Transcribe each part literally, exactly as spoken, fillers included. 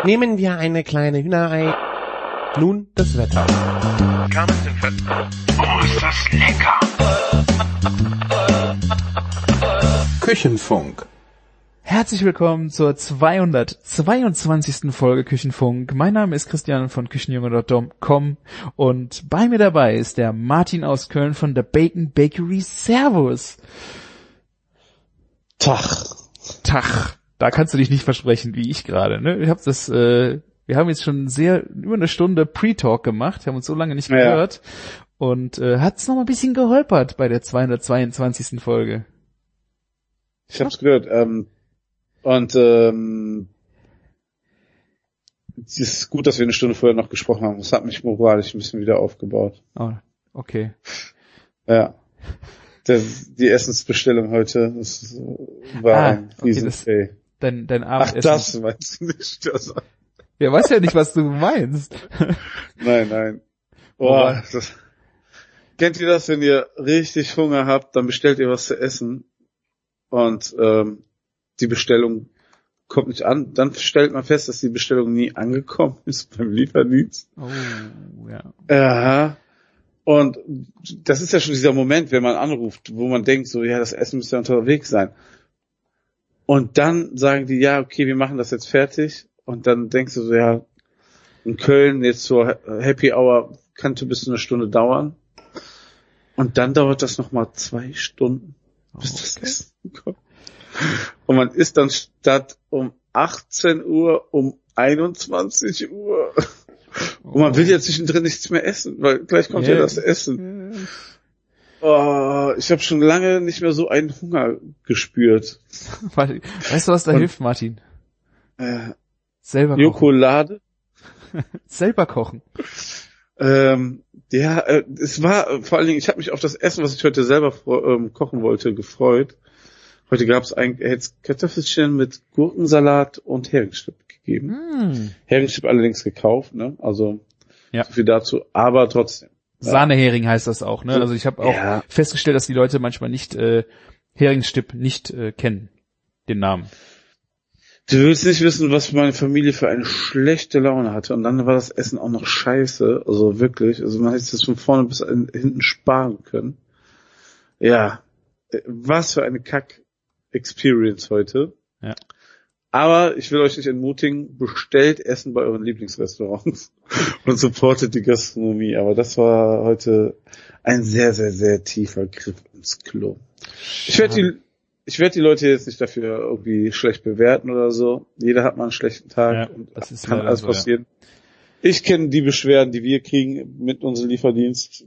Nehmen wir eine kleine Hühnerei. Nun das Wetter. Oh, ist das lecker! Küchenfunk. Herzlich willkommen zur zweihundertzweiundzwanzigsten Folge Küchenfunk. Mein Name ist Christian von Küchenjunge Punkt com und bei mir dabei ist der Martin aus Köln von der Bacon Bakery. Servus. Tag. Tag. Da kannst du dich nicht versprechen, wie ich gerade. Ne? Ich hab das, äh, wir haben jetzt schon sehr über eine Stunde Pre-Talk gemacht, haben uns so lange nicht gehört ja. und äh, hat's noch mal ein bisschen geholpert bei der zweihundertzweiundzwanzigsten Folge. Ich hab's gehört. Ähm, und ähm, es ist gut, dass wir eine Stunde vorher noch gesprochen haben. Das hat mich moralisch ein bisschen wieder aufgebaut. Oh, okay. Ja. Der, die Essensbestellung heute, das war ah, ein riesen okay, das, dein, dein Ach, Abendessen. das meinst du nicht. Das ja, weiß ja nicht, was du meinst. Nein, nein. Oh, das, kennt ihr das, wenn ihr richtig Hunger habt, dann bestellt ihr was zu essen und ähm, die Bestellung kommt nicht an, dann stellt man fest, dass die Bestellung nie angekommen ist beim Lieferdienst. Oh, ja. Ja. Und das ist ja schon dieser Moment, wenn man anruft, wo man denkt, so, ja, das Essen müsste ja unterwegs sein. Und dann sagen die, ja, okay, wir machen das jetzt fertig. Und dann denkst du so, ja, in Köln jetzt zur Happy Hour kann bis zu eine Stunde dauern. Und dann dauert das nochmal zwei Stunden, bis das okay. Essen kommt. Und man ist dann statt um achtzehn Uhr um einundzwanzig Uhr. Und man will ja zwischendrin nichts mehr essen, weil gleich kommt yeah. ja das Essen. Oh, ich habe schon lange nicht mehr so einen Hunger gespürt. Weißt du, was da Und, hilft, Martin? Äh, Selber kochen. Jokolade. Selber kochen. Ähm, ja, äh, es war äh, vor allen Dingen, ich habe mich auf das Essen, was ich heute selber ähm, kochen wollte, gefreut. Heute gab es ein Kartoffelchen mit Gurkensalat und Heringsstipp gegeben. Mm. Heringsstipp allerdings gekauft, ne? Also ja. So viel dazu, aber trotzdem. Sahnehering heißt das auch, ne? Also ich habe auch ja. festgestellt, dass die Leute manchmal nicht äh, Heringsstipp nicht äh, kennen, den Namen. Du willst nicht wissen, was meine Familie für eine schlechte Laune hatte, und dann war das Essen auch noch scheiße, also wirklich, also man hätte es von vorne bis hinten sparen können. Ja, was für eine Kack-Experience heute. Ja. Aber ich will euch nicht entmutigen, bestellt Essen bei euren Lieblingsrestaurants und supportet die Gastronomie. Aber das war heute ein sehr, sehr, sehr tiefer Griff ins Klo. Ich werde die, ich werde die Leute jetzt nicht dafür irgendwie schlecht bewerten oder so. Jeder hat mal einen schlechten Tag ja, und das ist kann alles so, passieren. Ja. Ich kenne die Beschwerden, die wir kriegen mit unserem Lieferdienst.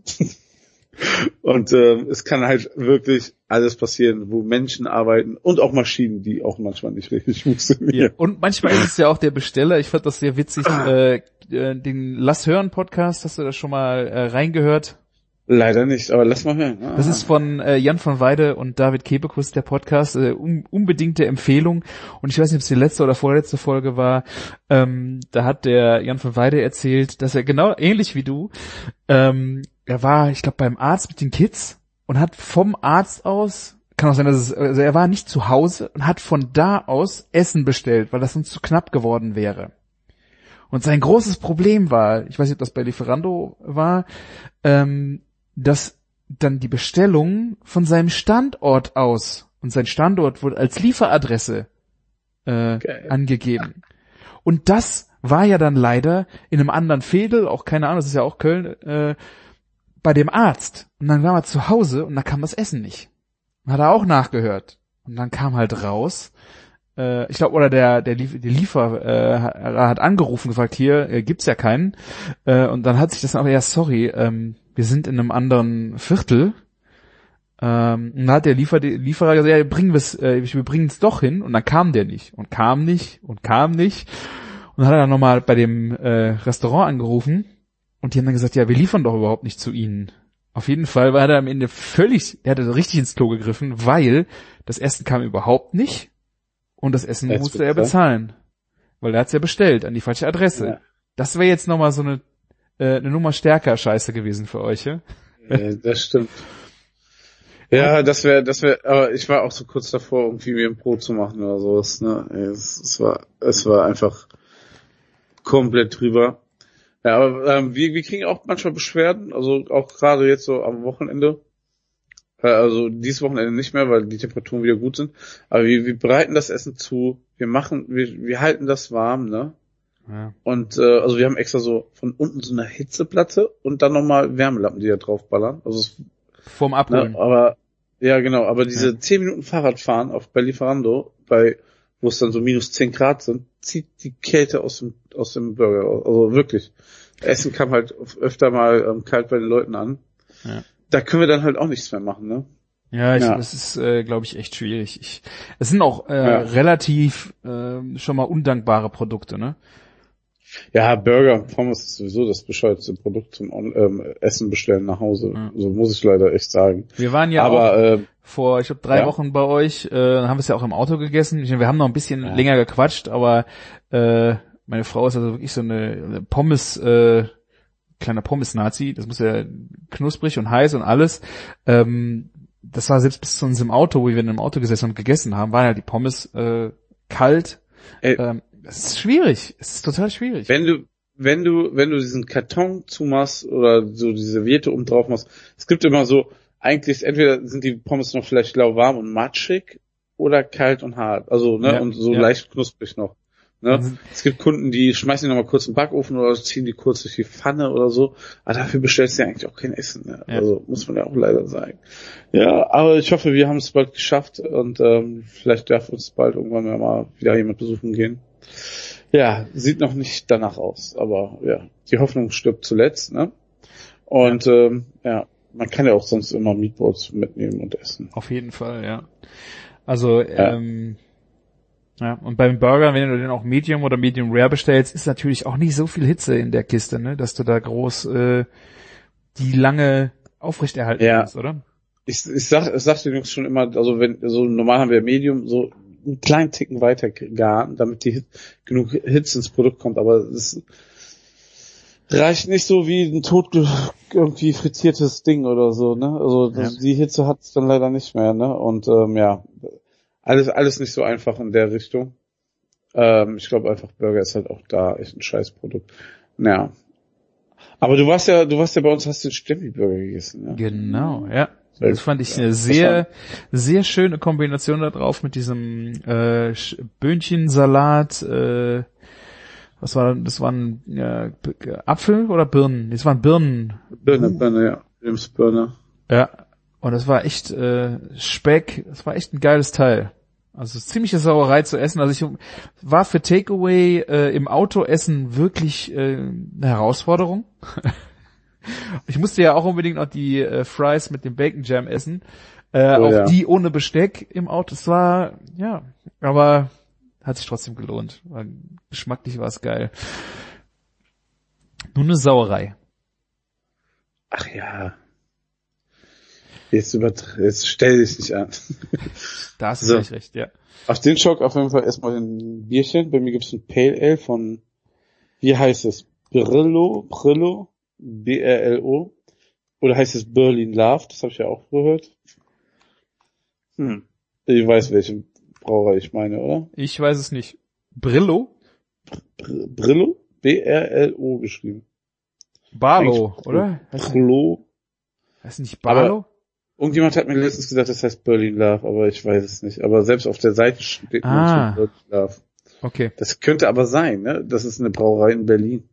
Und äh, es kann halt wirklich alles passieren, wo Menschen arbeiten und auch Maschinen, die auch manchmal nicht richtig funktionieren. Ja, und manchmal ist es ja auch der Besteller. Ich fand das sehr witzig. Äh, den Lass hören Podcast, hast du da schon mal äh, reingehört? Leider nicht, aber lass mal hören. Ah. Das ist von äh, Jan von Weide und David Kebekus, der Podcast. Äh, un- unbedingte Empfehlung. Und ich weiß nicht, ob es die letzte oder vorletzte Folge war. Ähm, da hat der Jan von Weide erzählt, dass er genau ähnlich wie du ähm, er war, ich glaube, beim Arzt mit den Kids und hat vom Arzt aus, kann auch sein, dass es, also er war nicht zu Hause und hat von da aus Essen bestellt, weil das sonst zu knapp geworden wäre. Und sein großes Problem war, ich weiß nicht, ob das bei Lieferando war, ähm, dass dann die Bestellung von seinem Standort aus, und sein Standort wurde als Lieferadresse äh, okay. angegeben. Und das war ja dann leider in einem anderen Veedel, auch keine Ahnung, das ist ja auch Köln, äh, bei dem Arzt. Und dann war er zu Hause und da kam das Essen nicht. Und hat er auch nachgehört. Und dann kam halt raus, äh, ich glaube, oder der der, Lief- der Liefer äh, hat angerufen, gefragt, hier äh, gibt's ja keinen. Äh, und dann hat sich das dann auch, ja sorry, ähm, wir sind in einem anderen Viertel. Ähm, und dann hat der Liefer, der Lieferer gesagt, ja, bringen wir's, äh, wir bringen es doch hin. Und dann kam der nicht. Und kam nicht. Und kam nicht. Und dann hat er dann nochmal bei dem äh, Restaurant angerufen. Und die haben dann gesagt, ja, wir liefern doch überhaupt nicht zu Ihnen. Auf jeden Fall war er am Ende völlig, er hatte richtig ins Klo gegriffen, weil das Essen kam überhaupt nicht und das Essen jetzt musste er bezahlen. Weil er hat's ja bestellt an die falsche Adresse. Ja. Das wäre jetzt nochmal so eine, äh, eine Nummer stärker Scheiße gewesen für euch, ja? Ja, das stimmt. Ja, das wäre, das wäre, aber ich war auch so kurz davor, irgendwie mir ein Brot zu machen oder sowas, ne? Es, es war, es war einfach, komplett drüber. Ja, aber ähm, wir, wir kriegen auch manchmal Beschwerden, also auch gerade jetzt so am Wochenende. Äh, also dieses Wochenende nicht mehr, weil die Temperaturen wieder gut sind. Aber wir, wir bereiten das Essen zu, wir machen, wir, wir halten das warm, ne? Ja. Und äh, also wir haben extra so von unten so eine Hitzeplatte und dann nochmal Wärmelappen, die da draufballern. Also es, Vorm Abholen. ne, aber ja genau, aber diese Ja. zehn Minuten Fahrradfahren auf bei Lieferando, bei wo es dann so minus zehn Grad sind, zieht die Kälte aus dem aus dem Burger aus. Also wirklich. Essen kam halt öfter mal ähm, kalt bei den Leuten an. Ja. Da können wir dann halt auch nichts mehr machen, ne? Ja, ich, Ja. das ist, äh, glaube ich, echt schwierig. Ich, es sind auch äh, Ja. relativ äh, schon mal undankbare Produkte, ne? Ja, Burger und Pommes ist sowieso das bescheuertste Produkt zum ähm, Essen bestellen nach Hause. Ja. So muss ich leider echt sagen. Wir waren ja Aber auch äh, vor, ich glaube, drei ja. Wochen bei euch, äh, dann haben wir es ja auch im Auto gegessen. Ich, wir haben noch ein bisschen Ja. länger gequatscht, aber äh, meine Frau ist also wirklich so eine, eine Pommes, äh, kleiner Pommes-Nazi. Das muss ja knusprig und heiß und alles. Ähm, das war selbst bis zu uns im Auto, wo wir in einem Auto gesessen und gegessen haben, waren ja die Pommes äh, kalt. Ey, Ähm, es ist schwierig. Es ist total schwierig. wenn du wenn du wenn du diesen Karton zumachst oder so diese Serviette oben drauf machst, es gibt immer so, eigentlich entweder sind die Pommes noch vielleicht lauwarm und matschig oder kalt und hart. Also, ne, Ja, und so ja. leicht knusprig noch. Ne? Es gibt Kunden, die schmeißen die nochmal kurz in den Backofen oder ziehen die kurz durch die Pfanne oder so. Aber dafür bestellst du ja eigentlich auch kein Essen mehr. Ja. Also muss man ja auch leider sagen. Ja, aber ich hoffe, wir haben es bald geschafft und ähm, vielleicht darf uns bald irgendwann mal wieder jemand besuchen gehen. Ja, sieht noch nicht danach aus, aber ja, die Hoffnung stirbt zuletzt, ne? Und ja, ähm, ja man kann ja auch sonst immer Meatballs mitnehmen und essen. Auf jeden Fall, ja. Also, Ja. ähm, ja, und beim Burger, wenn du den auch Medium oder Medium Rare bestellst, ist natürlich auch nicht so viel Hitze in der Kiste, ne, dass du da groß äh, die lange aufrechterhalten Ja. kannst, oder? Ich, ich sag, ich sag den Jungs schon immer, also wenn, so normal haben wir Medium, so einen kleinen Ticken weiter garen, damit die Hit, genug Hitze ins Produkt kommt, aber es reicht nicht so wie ein tot irgendwie frittiertes Ding oder so, ne? Also Ja. die Hitze hat's dann leider nicht mehr, ne? Und ähm, ja, alles alles nicht so einfach in der Richtung. Ähm, ich glaube einfach, Burger ist halt auch da echt ein Scheißprodukt. Naja. Aber du warst ja, du warst ja bei uns, hast den Stemmi-Burger gegessen, ja? Genau, ja. Sehr Das fand ich gut, ja. eine sehr, sehr schöne Kombination da drauf mit diesem äh, Sch- Böhnchensalat, äh, was war das? Waren ja, B- Apfel oder Birnen? Das waren Birnen. Birne, Birne, ja. Williams Birne. Ja. Und das war echt äh, Speck, das war echt ein geiles Teil. Also ziemliche Sauerei zu essen. Also ich war für Takeaway äh, im Auto essen wirklich äh, eine Herausforderung. Ich musste ja auch unbedingt noch die äh, Fries mit dem Bacon Jam essen. Äh, Oh, auch ja. die ohne Besteck im Auto. Es war, ja, aber hat sich trotzdem gelohnt. Weil geschmacklich war es geil. Nur eine Sauerei. Ach ja. Jetzt übertr- jetzt stell dich nicht an. Da hast du So. gleich recht, ja. Auf den Schock auf jeden Fall erstmal ein Bierchen. Bei mir gibt's ein Pale Ale von, wie heißt es? Brillo, Brillo, B R L O. Oder heißt es Berlin Love? Das habe ich ja auch gehört. Hm. Ich weiß, welche Brauerei ich meine, oder? Ich weiß es nicht. Brillo? Br- Brillo? B R L O geschrieben. Barlow, Eigentlich oder? Heißt, Brillo. heißt nicht Barlow? Irgendjemand hat mir letztens gesagt, das heißt Berlin Love, aber ich weiß es nicht. Aber selbst auf der Seite steht nur Ah. zu Berlin Love. Okay, Das könnte aber sein, ne? Das ist eine Brauerei in Berlin.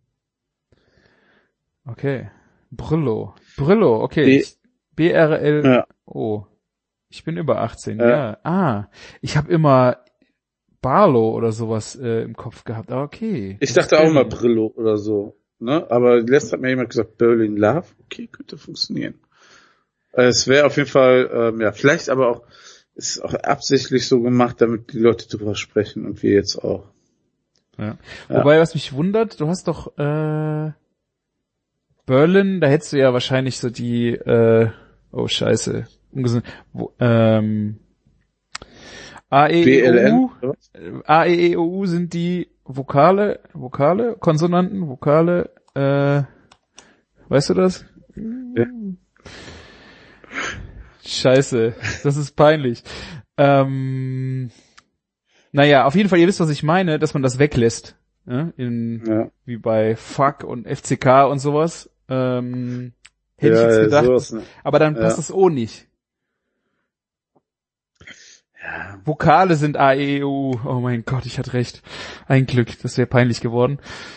okay. Brillo. Brillo, okay. B- Ich- B R L Ja. O. Ich bin über achtzehn, Ja. ja. Ah, ich habe immer Barlow oder sowas äh, im Kopf gehabt, aber okay. Ich Das dachte ist auch mal Berlin. Brillo oder so, ne? Aber letztens hat mir jemand gesagt, Berlin Love. Okay, könnte funktionieren. Äh, Es wäre auf jeden Fall, ähm, ja, vielleicht aber auch, ist auch absichtlich so gemacht, damit die Leute drüber sprechen und wir jetzt auch. Ja. Ja. Wobei, was mich wundert, du hast doch äh, Berlin, da hättest du ja wahrscheinlich so die, äh, oh scheiße, ungesund, wo, ähm, A, E, B E, L N? O, U, oder was? A, E, E, O, U sind die Vokale, Vokale, Konsonanten, Vokale, äh, weißt du das? Ja. Scheiße, das ist peinlich. Ähm, naja, auf jeden Fall, ihr wisst, was ich meine, dass man das weglässt. ne? In, Ja. wie bei Fuck und F C K und sowas. Ähm, hätte Ja, ich jetzt ja, gedacht, sowas, ne? aber dann passt Ja. das O nicht. Ja. Vokale sind A, E, E, U. Oh mein Gott, ich hatte recht. Ein Glück, das wäre peinlich geworden.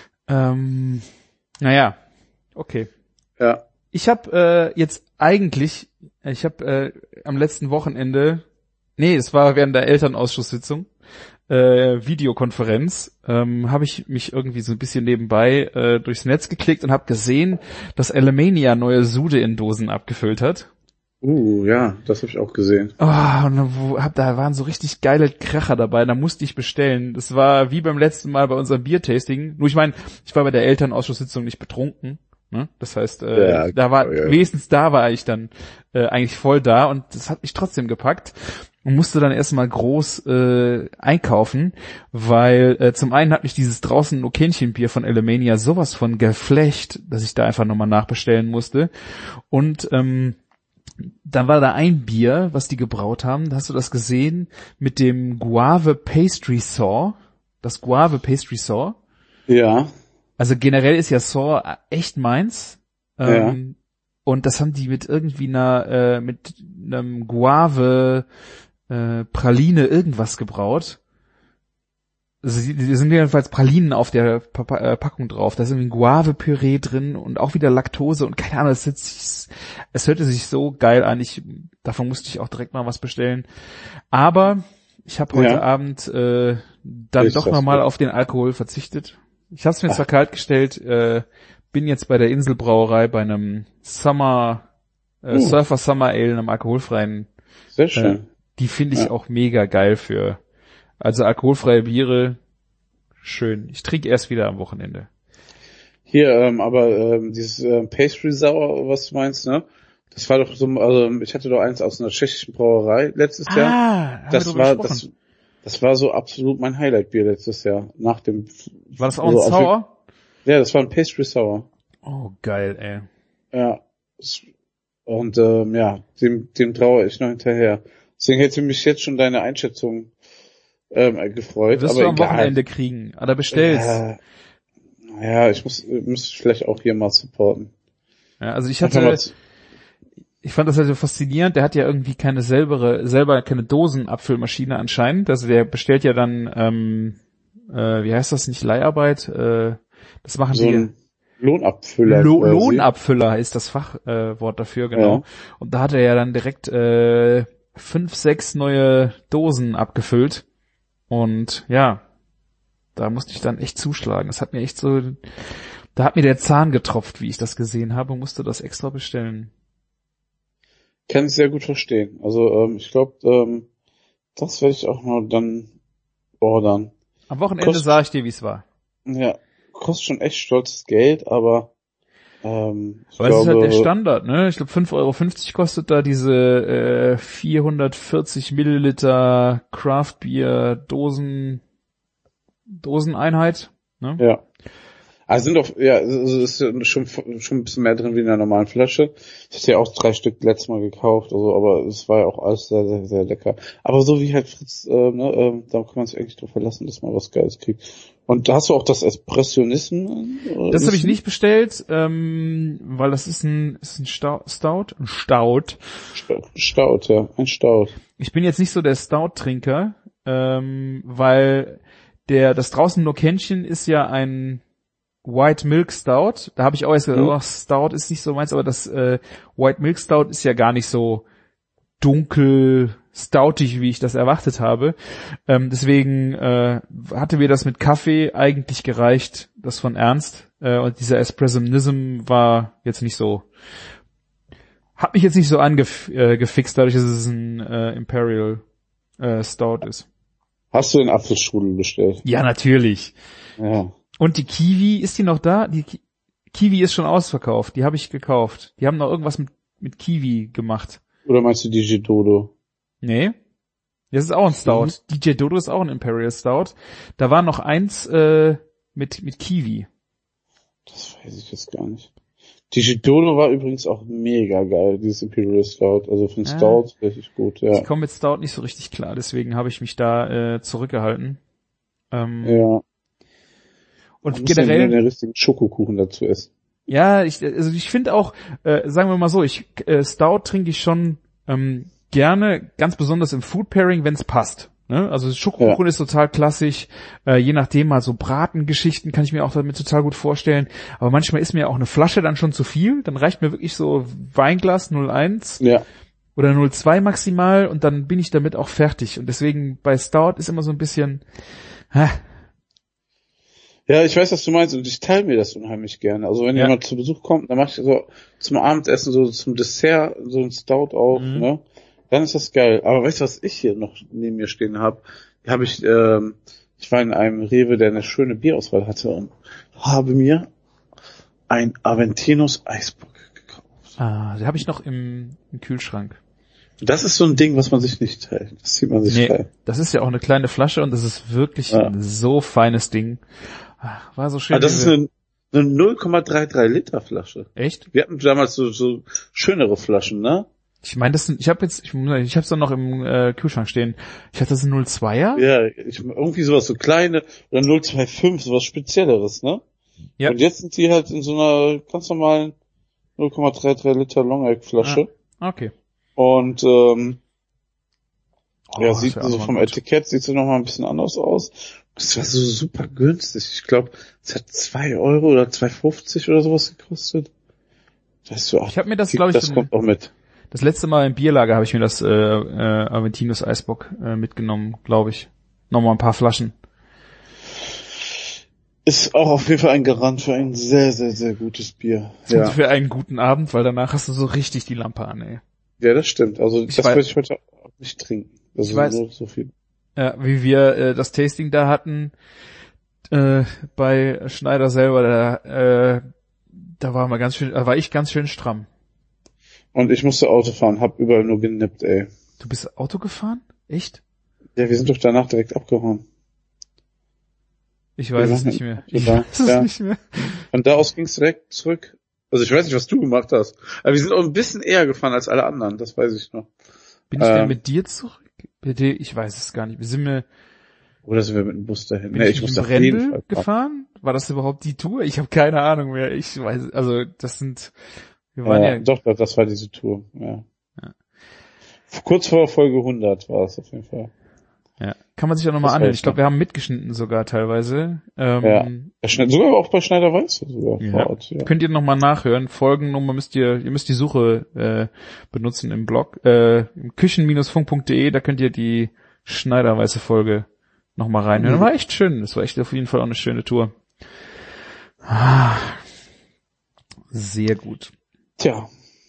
Ähm, naja, okay. Ja. Ich habe äh, jetzt eigentlich, ich habe äh, am letzten Wochenende, nee, es war während der Elternausschusssitzung, äh, Videokonferenz, ähm, habe ich mich irgendwie so ein bisschen nebenbei äh, durchs Netz geklickt und habe gesehen, dass Alemania neue Sude in Dosen abgefüllt hat. Uh, ja, das habe ich auch gesehen. Oh, und da, wo, hab, da waren so richtig geile Kracher dabei, da musste ich bestellen. Das war wie beim letzten Mal bei unserem Biertasting. Nur ich meine, ich war bei der Elternausschusssitzung nicht betrunken. Ne? Das heißt, äh, Ja, da war, ja. wenigstens da war ich dann äh, eigentlich voll da und das hat mich trotzdem gepackt. Und musste dann erstmal groß äh, einkaufen, weil äh, zum einen hat mich dieses draußen Okänchen-Bier von Alemania sowas von geflecht, dass ich da einfach nochmal nachbestellen musste. Und ähm, dann war da ein Bier, was die gebraut haben, hast du das gesehen, mit dem Guave Pastry Saw, das Guave Pastry Saw. Ja. Also generell ist ja Saw echt meins. Ja. Ähm, und das haben die mit irgendwie einer, äh, mit einem Guave äh, Praline irgendwas gebraut. Also die, die sind jedenfalls Pralinen auf der Pa- äh, Packung drauf. Da ist irgendwie ein Guave-Püree drin und auch wieder Laktose und keine Ahnung, es, es, es hörte sich so geil an. Ich, davon musste ich auch direkt mal was bestellen. Aber ich habe heute Ja. Abend äh, dann Ist doch das nochmal gut. auf den Alkohol verzichtet. Ich habe es mir zwar kalt gestellt, äh, bin jetzt bei der Inselbrauerei bei einem Summer, äh, Uh. Surfer Summer Ale, einem alkoholfreien. Sehr Äh, schön. die finde ich Ja. auch mega geil für. Also alkoholfreie Biere, schön. Ich trinke erst wieder am Wochenende. Hier, ähm, aber ähm, dieses ähm, Pastry Sour, was du meinst, ne? Das war doch so, also ich hatte doch eins aus einer tschechischen Brauerei letztes Jahr. Ah, haben wir Das drüber war gesprochen. das, das war so absolut mein Highlight-Bier letztes Jahr. Nach dem. War das auch also ein auf- Sour? Ja, das war ein Pastry Sour. Oh, geil, ey. Ja. Und ähm, ja, dem, dem traue ich noch hinterher. Deswegen hätte mich jetzt schon deine Einschätzung ähm, gefreut. Wirst aber du am egal. Wochenende kriegen. Oder bestellst. Ja, ja, ich muss, muss vielleicht auch hier mal supporten. Ja, also ich Einfach mal hatte, zu- ich fand das halt so faszinierend. Der hat ja irgendwie keine selber, selber keine Dosenabfüllmaschine anscheinend. Also der bestellt ja dann, ähm, äh, wie heißt das, nicht Leiharbeit? Äh, das machen so die. ein Lohnabfüller. Lo- quasi. Lohnabfüller ist das Fachwort äh, Wort dafür, genau. Ja. Und da hat er ja dann direkt äh, fünf, sechs neue Dosen abgefüllt. Und ja, da musste ich dann echt zuschlagen. Das hat mir echt so, da hat mir der Zahn getropft, wie ich das gesehen habe, und musste das extra bestellen. Kann ich sehr gut verstehen. Also ähm, ich glaube, ähm, das werde ich auch mal dann ordern. Am Wochenende Kost- sage ich dir, wie es war. Ja, kostet schon echt stolzes Geld, aber ähm, ich Aber es ist glaube, halt der Standard, ne? Ich glaube fünf Euro fünfzig kostet da diese äh, vierhundertvierzig Milliliter Craft Beer Dosen Doseneinheit, ne? ja. Also sind doch, ja, es ist schon, schon ein bisschen mehr drin wie in einer normalen Flasche. Ich hatte ja auch drei Stück letztes Mal gekauft, also, aber es war ja auch alles sehr, sehr, sehr lecker. Aber so wie halt Fritz, äh, ne, äh, da kann man sich eigentlich drauf verlassen, dass man was Geiles kriegt. Und hast du auch das Espressionism? äh, Das habe ich Wissen? nicht bestellt, ähm, weil das ist ein, ist ein Stau, Stout, ein Stout. Sta- Stout, ja, ein Stout. Ich bin jetzt nicht so der Stout-Trinker, ähm, weil der, das draußen nur Kännchen ist ja ein White Milk Stout. Da habe ich auch erst gesagt, Mhm. oh, Stout ist nicht so meins, aber das äh, White Milk Stout ist ja gar nicht so dunkel stoutig, wie ich das erwartet habe. Ähm, deswegen äh, hatte mir das mit Kaffee eigentlich gereicht, das von Ernst. Äh, und dieser Espressionism war jetzt nicht so, hat mich jetzt nicht so angefixt, äh, gefixt, dadurch, dass es ein äh, Imperial äh, Stout ist. Hast du den Apfelstrudel bestellt? Ja, natürlich. Ja. Und die Kiwi, ist die noch da? Die Ki- Kiwi ist schon ausverkauft. Die habe ich gekauft. Die haben noch irgendwas mit, mit Kiwi gemacht. Oder meinst du die Gidodo? Nee. Das ist auch ein Stout. Mhm. D J Dodo ist auch ein Imperial Stout. Da war noch eins äh, mit mit Kiwi. Das weiß ich jetzt gar nicht. Die Gidodo war übrigens auch mega geil, dieses Imperial Stout. Also für den Ah. Stout richtig gut, ja. Ich komme mit Stout nicht so richtig klar, deswegen habe ich mich da äh, zurückgehalten. Ähm, Ja. Und Man generell muss den richtigen Schokokuchen dazu essen. Ja, ich, also ich finde auch, äh, sagen wir mal so, ich äh, Stout trinke ich schon ähm, gerne, ganz besonders im Food Pairing, wenn es passt. Ne? Also Schokokuchen Ja. ist total klassisch, äh, je nachdem mal so Bratengeschichten kann ich mir auch damit total gut vorstellen. Aber manchmal ist mir auch eine Flasche dann schon zu viel. Dann reicht mir wirklich so Weinglas null Komma eins Ja. oder null Komma zwei maximal und dann bin ich damit auch fertig. Und deswegen bei Stout ist immer so ein bisschen, hä, Ja, ich weiß, was du meinst und ich teile mir das unheimlich gerne. Also wenn Ja. jemand zu Besuch kommt, dann mache ich so zum Abendessen, so zum Dessert, so ein Stout auch, Mhm. ne? Dann ist das geil. Aber weißt du, was ich hier noch neben mir stehen habe? Hier habe ich, ähm, ich war in einem Rewe, der eine schöne Bierauswahl hatte und habe mir ein Aventinus Eisbock gekauft. ah, die habe ich noch im, im Kühlschrank. Das ist so ein Ding, was man sich nicht teilt. Das zieht man sich Nee, frei. das ist ja auch eine kleine Flasche und das ist wirklich Ja. ein so feines Ding. Ah, War so schön. Aber das wie ist wir- eine, eine null Komma dreiunddreißig Liter Flasche. Echt? Wir hatten damals so, so schönere Flaschen, ne? Ich meine, das sind, ich habe jetzt, ich, ich habe es dann noch im äh, Kühlschrank stehen. Ich hatte das ein null Komma zweier. Ja, ich, irgendwie sowas, so kleine, oder null Komma fünfundzwanzig, sowas Spezielleres, ne? Ja. Und jetzt sind die halt in so einer ganz normalen null Komma dreiunddreißig Liter Long-Egg-Flasche. Ah, okay. Und, ähm, Oh, ja, das sieht wär so auch mal vom gut. Etikett sieht so nochmal ein bisschen anders aus. Das war so super günstig. Ich glaube, es hat zwei Euro oder zwei fünfzig oder sowas gekostet. Das ist so, ach, Ich habe mir das, glaube ich, das in- kommt auch mit. Das letzte Mal im Bierlager habe ich mir das äh, äh, Aventinus Eisbock äh, mitgenommen, glaube ich. Nochmal ein paar Flaschen. Ist auch auf jeden Fall ein Garant für ein sehr, sehr, sehr gutes Bier. Ja. Ja, Für einen guten Abend, weil danach hast du so richtig die Lampe an, ey. ja, das stimmt. Also Ich das weiß- würde ich heute auch nicht trinken. Das Ich ist weiß. nur so viel. Ja, wie wir äh, das Tasting da hatten äh, bei Schneider selber, da, äh, da war mal ganz schön, da war ich ganz schön stramm. Und ich musste Auto fahren, hab überall nur genippt, ey. Du bist Auto gefahren? Echt? Ja, wir sind doch danach direkt abgehauen. Ich weiß Wir es waren nicht mehr. in- Ich ja, weiß es ja. nicht mehr. Von da aus ging's direkt zurück. Also ich weiß nicht, was du gemacht hast. Aber wir sind auch ein bisschen eher gefahren als alle anderen, das weiß ich noch. Bin ich denn Ähm. mit dir zurück? Bitte, ich weiß es gar nicht. Wir sind mir, Oder sind wir mit dem Bus dahin? bin Nee, ich, ich mit muss dem auf jeden Brendel Fall fahren. gefahren? War das überhaupt die Tour? Ich habe keine Ahnung mehr. Ich weiß, also das sind, wir waren Ja, ja, doch, doch, das war diese Tour, ja. Ja. Kurz vor Folge hundert war es auf jeden Fall. ja. Kann man sich auch nochmal Das anhören. weiß Ich glaube, ich wir haben mitgeschnitten sogar teilweise. Ähm, Ja. Ja, Schne- sogar auch bei Schneider Weiß sogar Ja. vor Ort, ja. Könnt ihr nochmal nachhören. Folgennummer müsst ihr, ihr müsst die Suche äh, benutzen im Blog, äh, im küchen Bindestrich funk Punkt de, da könnt ihr die Schneiderweiße Folge nochmal reinhören. Mhm. War echt schön. Das war echt auf jeden Fall auch eine schöne Tour. Ah, sehr gut. Tja,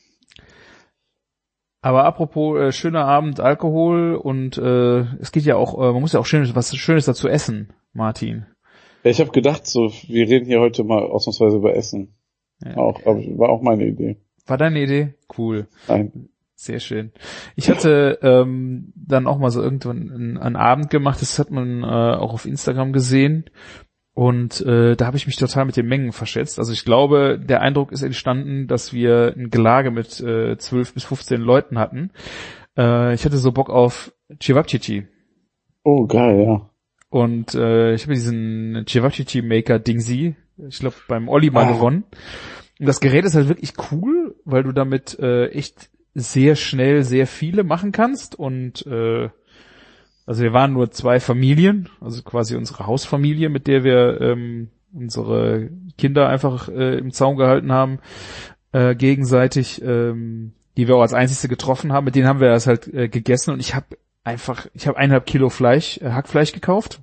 Aber apropos äh, schöner Abend, Alkohol und äh, es geht ja auch, äh, man muss ja auch schön, was Schönes dazu essen, Martin. ja, ich habe gedacht, so, wir reden hier heute mal ausnahmsweise über Essen. Ja. Auch, aber war auch meine Idee. War deine Idee? Cool. Nein. Sehr schön. Ich hatte ähm, dann auch mal so irgendwann einen, einen Abend gemacht, das hat man äh, auch auf Instagram gesehen und äh, da habe ich mich total mit den Mengen verschätzt. Also ich glaube, der Eindruck ist entstanden, dass wir ein Gelage mit äh, zwölf bis fünfzehn Leuten hatten. Äh, ich hatte so Bock auf Cevapcici Oh, geil, ja. und äh, ich habe diesen Cevapcici Maker Dingsy, ich glaube beim Olli mal Ah. gewonnen. Und das Gerät ist halt wirklich cool, weil du damit äh, echt sehr schnell sehr viele machen kannst und äh, also wir waren nur zwei Familien, also quasi unsere Hausfamilie, mit der wir ähm, unsere Kinder einfach äh, im Zaum gehalten haben, äh, gegenseitig, ähm, die wir auch als einzigste getroffen haben, mit denen haben wir das halt äh, gegessen und ich habe einfach, ich habe eineinhalb Kilo Fleisch, äh, Hackfleisch gekauft.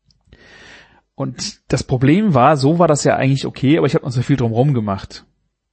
Und das Problem war, so war das ja eigentlich okay, aber ich habe noch so viel drumherum gemacht.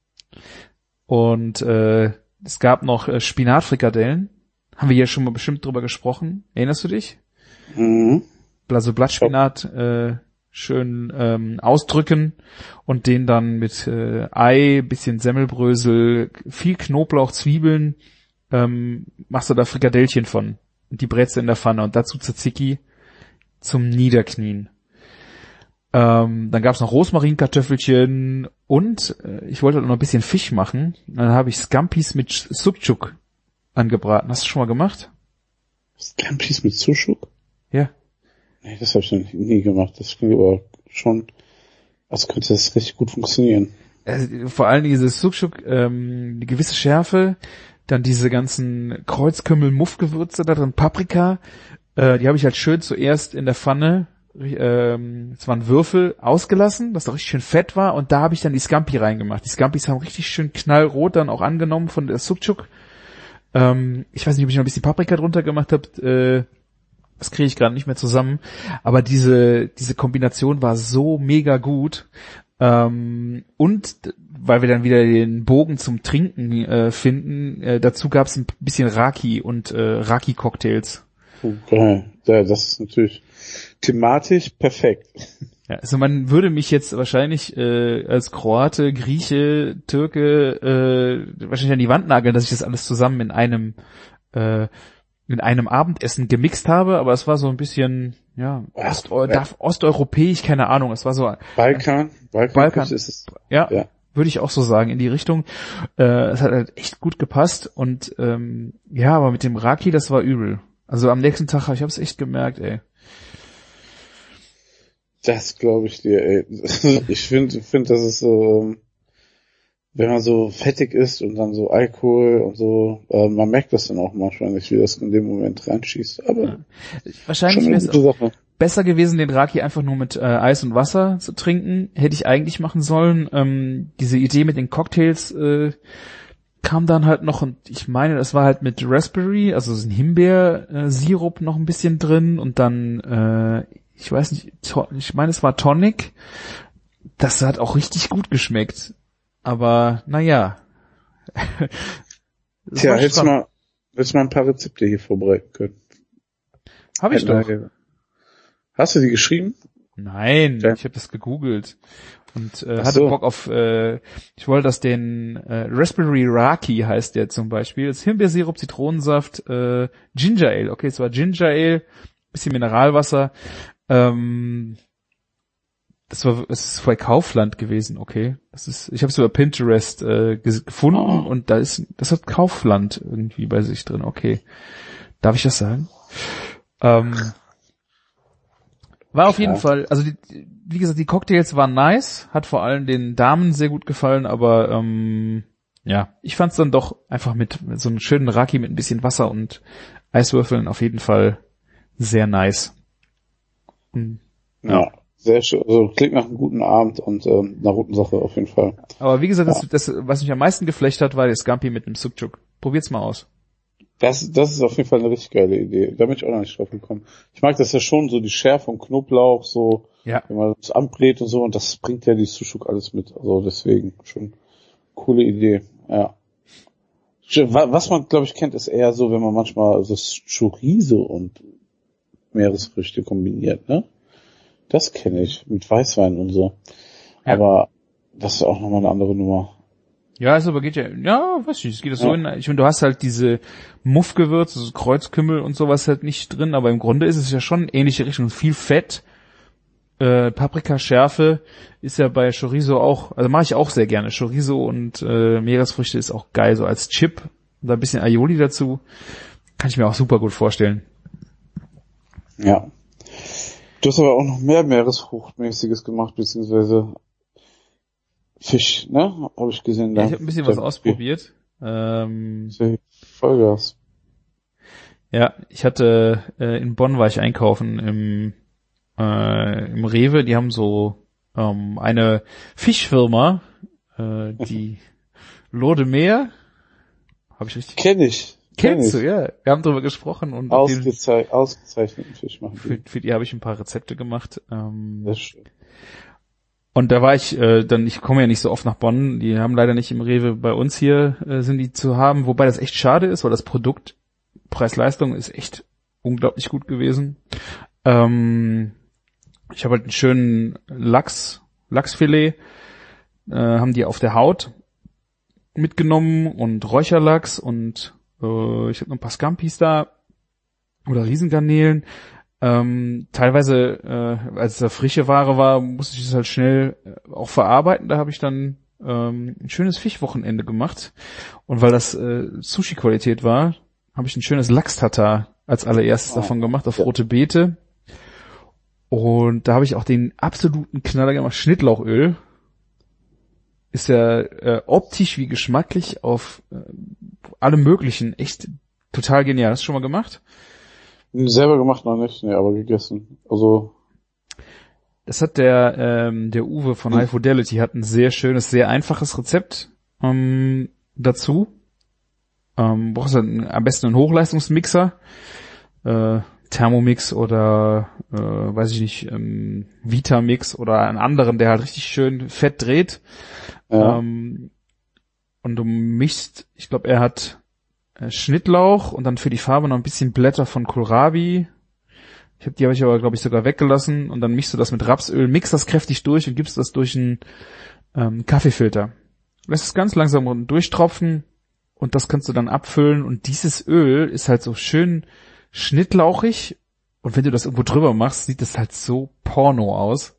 Und äh, es gab noch äh, Spinatfrikadellen. Haben wir hier schon mal bestimmt drüber gesprochen. Erinnerst du dich? Mhm. Also Blattspinat äh, schön ähm, ausdrücken und den dann mit äh, Ei, bisschen Semmelbrösel, viel Knoblauch, Zwiebeln, ähm, machst du da Frikadellchen von. Und die brätst du in der Pfanne und dazu Tzatziki zum Niederknien. Ähm, dann gab's noch Rosmarinkartoffelchen und äh, ich wollte noch ein bisschen Fisch machen. Dann habe ich Scampis mit Sucuk angebraten. Hast du schon mal gemacht? Scampis mit Sushuk? Ja. Nee, das habe ich noch nie gemacht. Das klingt aber schon Also könnte das richtig gut funktionieren. Also, vor allem dieses Sucuk, ähm, eine gewisse Schärfe, dann diese ganzen Kreuzkümmel-Muffgewürze da drin, Paprika, äh, die habe ich halt schön zuerst in der Pfanne, ähm, es waren Würfel, ausgelassen, dass da richtig schön fett war, und da habe ich dann die Scampi reingemacht. Die Scampis haben richtig schön knallrot dann auch angenommen von der Sucuk. Ähm, ich weiß nicht, ob ich noch ein bisschen Paprika drunter gemacht habe, äh, das kriege ich gerade nicht mehr zusammen, aber diese diese Kombination war so mega gut. Ähm, und weil wir dann wieder den Bogen zum Trinken äh, finden, äh, dazu gab es ein bisschen Raki und äh, Raki-Cocktails. Okay, ja, das ist natürlich thematisch perfekt. Ja, also man würde mich jetzt wahrscheinlich äh, als Kroate, Grieche, Türke äh, wahrscheinlich an die Wand nageln, dass ich das alles zusammen in einem äh, in einem Abendessen gemixt habe, aber es war so ein bisschen, ja, Ost, ja. osteuropäisch, keine Ahnung, es war so Balkan, Balkan, Balkan ist es. Ja, ja, würde ich auch so sagen, in die Richtung. Äh, es hat halt echt gut gepasst und ähm, ja, aber mit dem Raki, das war übel. Also am nächsten Tag, ich habe es echt gemerkt, ey. Das glaube ich dir, ey. Ich finde, finde, das ist so, wenn man so fettig ist und dann so Alkohol und so, äh, man merkt das dann auch manchmal nicht, wie das in dem Moment reinschießt. Aber ja. Wahrscheinlich wäre es besser gewesen, den Raki einfach nur mit äh, Eis und Wasser zu trinken. Hätte ich eigentlich machen sollen. Ähm, diese Idee mit den Cocktails äh, kam dann halt noch, und ich meine, das war halt mit Raspberry, also so ein Himbeer-Sirup noch ein bisschen drin, und dann, äh, ich weiß nicht, ich meine, es war Tonic. Das hat auch richtig gut geschmeckt. Aber, naja. Tja, hättest mal, hättest mal ein paar Rezepte hier vorbereiten können. Hab ich doch. Hast du die geschrieben? Nein, ja. Ich habe das gegoogelt und äh, hatte so. Bock auf, äh, ich wollte das den äh, Raspberry Raki heißt der zum Beispiel. Das Himbeersirup, Zitronensaft, äh, Ginger Ale. Okay, es war Ginger Ale, bisschen Mineralwasser. Ähm, Das war, es ist bei Kaufland gewesen, okay. Das ist, ich habe es über Pinterest äh, gefunden oh. und da ist, das hat Kaufland irgendwie bei sich drin, okay. Darf ich das sagen? Ähm, war auf jeden ja. Fall, also die, wie gesagt, die Cocktails waren nice, hat vor allem den Damen sehr gut gefallen, aber ähm, ja, ich fand's dann doch einfach mit, mit so einem schönen Raki mit ein bisschen Wasser und Eiswürfeln auf jeden Fall sehr nice. Und, ja. ja. Sehr schön, also klingt nach einem guten Abend und ähm, einer guten Sache auf jeden Fall. Aber wie gesagt, ja. das, das, was mich am meisten geflecht hat, war der Scampi mit einem Sucuk. Probiert's mal aus. Das, das ist auf jeden Fall eine richtig geile Idee. Da bin ich auch noch nicht drauf gekommen. Ich mag das ja schon, so die Schärfe und Knoblauch, so, ja. wenn man das anbrät und so, und das bringt ja die Sucuk alles mit. Also deswegen schon coole Idee, ja. Was man, glaube ich, kennt, ist eher so, wenn man manchmal so Chorizo und Meeresfrüchte kombiniert, ne? Das kenne ich, mit Weißwein und so. Ja. Aber das ist auch nochmal eine andere Nummer. Ja, es aber geht ja, ja, weiß ich, es geht das ja. so in, ich meine, du hast halt diese Muffgewürze, also Kreuzkümmel und sowas halt nicht drin, aber im Grunde ist es ja schon ähnliche Richtung, viel Fett, äh, Paprikaschärfe ist ja bei Chorizo auch, also mache ich auch sehr gerne. Chorizo und äh, Meeresfrüchte ist auch geil, so als Chip, und ein bisschen Aioli dazu, kann ich mir auch super gut vorstellen. Ja. Du hast aber auch noch mehr Meeresfruchtmäßiges gemacht, beziehungsweise Fisch, ne? Habe ich gesehen. Ja, ich habe ein bisschen was ausprobiert. Ähm, Vollgas. Ja, ich hatte, äh, in Bonn war ich einkaufen im, äh, im Rewe, die haben so ähm, eine Fischfirma, äh, die Lode Meer, habe ich richtig? Kenn ich. Kennst du, ja. Wir haben drüber gesprochen und Ausgezei- ausgezeichneten Fisch machen. Für, für die habe ich ein paar Rezepte gemacht. Ähm, das ist schön. Und da war ich äh, dann, ich komme ja nicht so oft nach Bonn, die haben leider nicht im Rewe bei uns hier, äh, sind die zu haben, wobei das echt schade ist, weil das Produkt, Preis-Leistung ist echt unglaublich gut gewesen. Ähm, ich habe halt einen schönen Lachs, Lachsfilet, äh, haben die auf der Haut mitgenommen und Räucherlachs und äh, ich habe noch ein paar Scampis da oder Riesengarnelen. Ähm, teilweise, äh, als da frische Ware war, musste ich das halt schnell äh, auch verarbeiten. Da habe ich dann ähm, ein schönes Fischwochenende gemacht. Und weil das äh, Sushi-Qualität war, habe ich ein schönes Lachs-Tatar als allererstes oh, davon gemacht, auf ja. rote Beete. Und da habe ich auch den absoluten Knaller gemacht. Schnittlauchöl. Ist ja äh, optisch wie geschmacklich auf äh, allem Möglichen echt total genial. Hast du schon mal gemacht? Selber gemacht noch nicht, nee, aber gegessen. Also das hat der ähm, der Uwe von High Fidelity hat ein sehr schönes, sehr einfaches Rezept ähm, dazu. Ähm, brauchst du am besten einen Hochleistungsmixer, äh, Thermomix oder äh, weiß ich nicht, ähm, Vitamix oder einen anderen, der halt richtig schön fett dreht. ja. Ähm, und du mischst, ich glaube, er hat äh, Schnittlauch und dann für die Farbe noch ein bisschen Blätter von Kohlrabi. Ich hab, die habe ich aber, glaube ich, sogar weggelassen. Und dann mischst du das mit Rapsöl, mixt das kräftig durch und gibst das durch einen ähm, Kaffeefilter. Lässt es ganz langsam durchtropfen und das kannst du dann abfüllen. Und dieses Öl ist halt so schön schnittlauchig. Und wenn du das irgendwo drüber machst, sieht das halt so porno aus.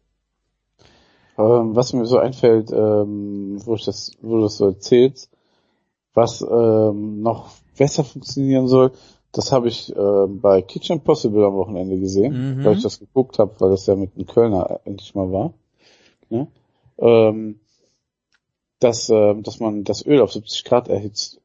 Ähm, was mir so einfällt, ähm, wo ich das, wo du das so erzählst, was ähm, noch besser funktionieren soll, das habe ich äh, bei Kitchen Impossible am Wochenende gesehen, Mhm. weil ich das geguckt habe, weil das ja mit einem Kölner endlich mal war. Ne? Ähm, dass, äh, dass man das Öl auf siebzig Grad erhitzt.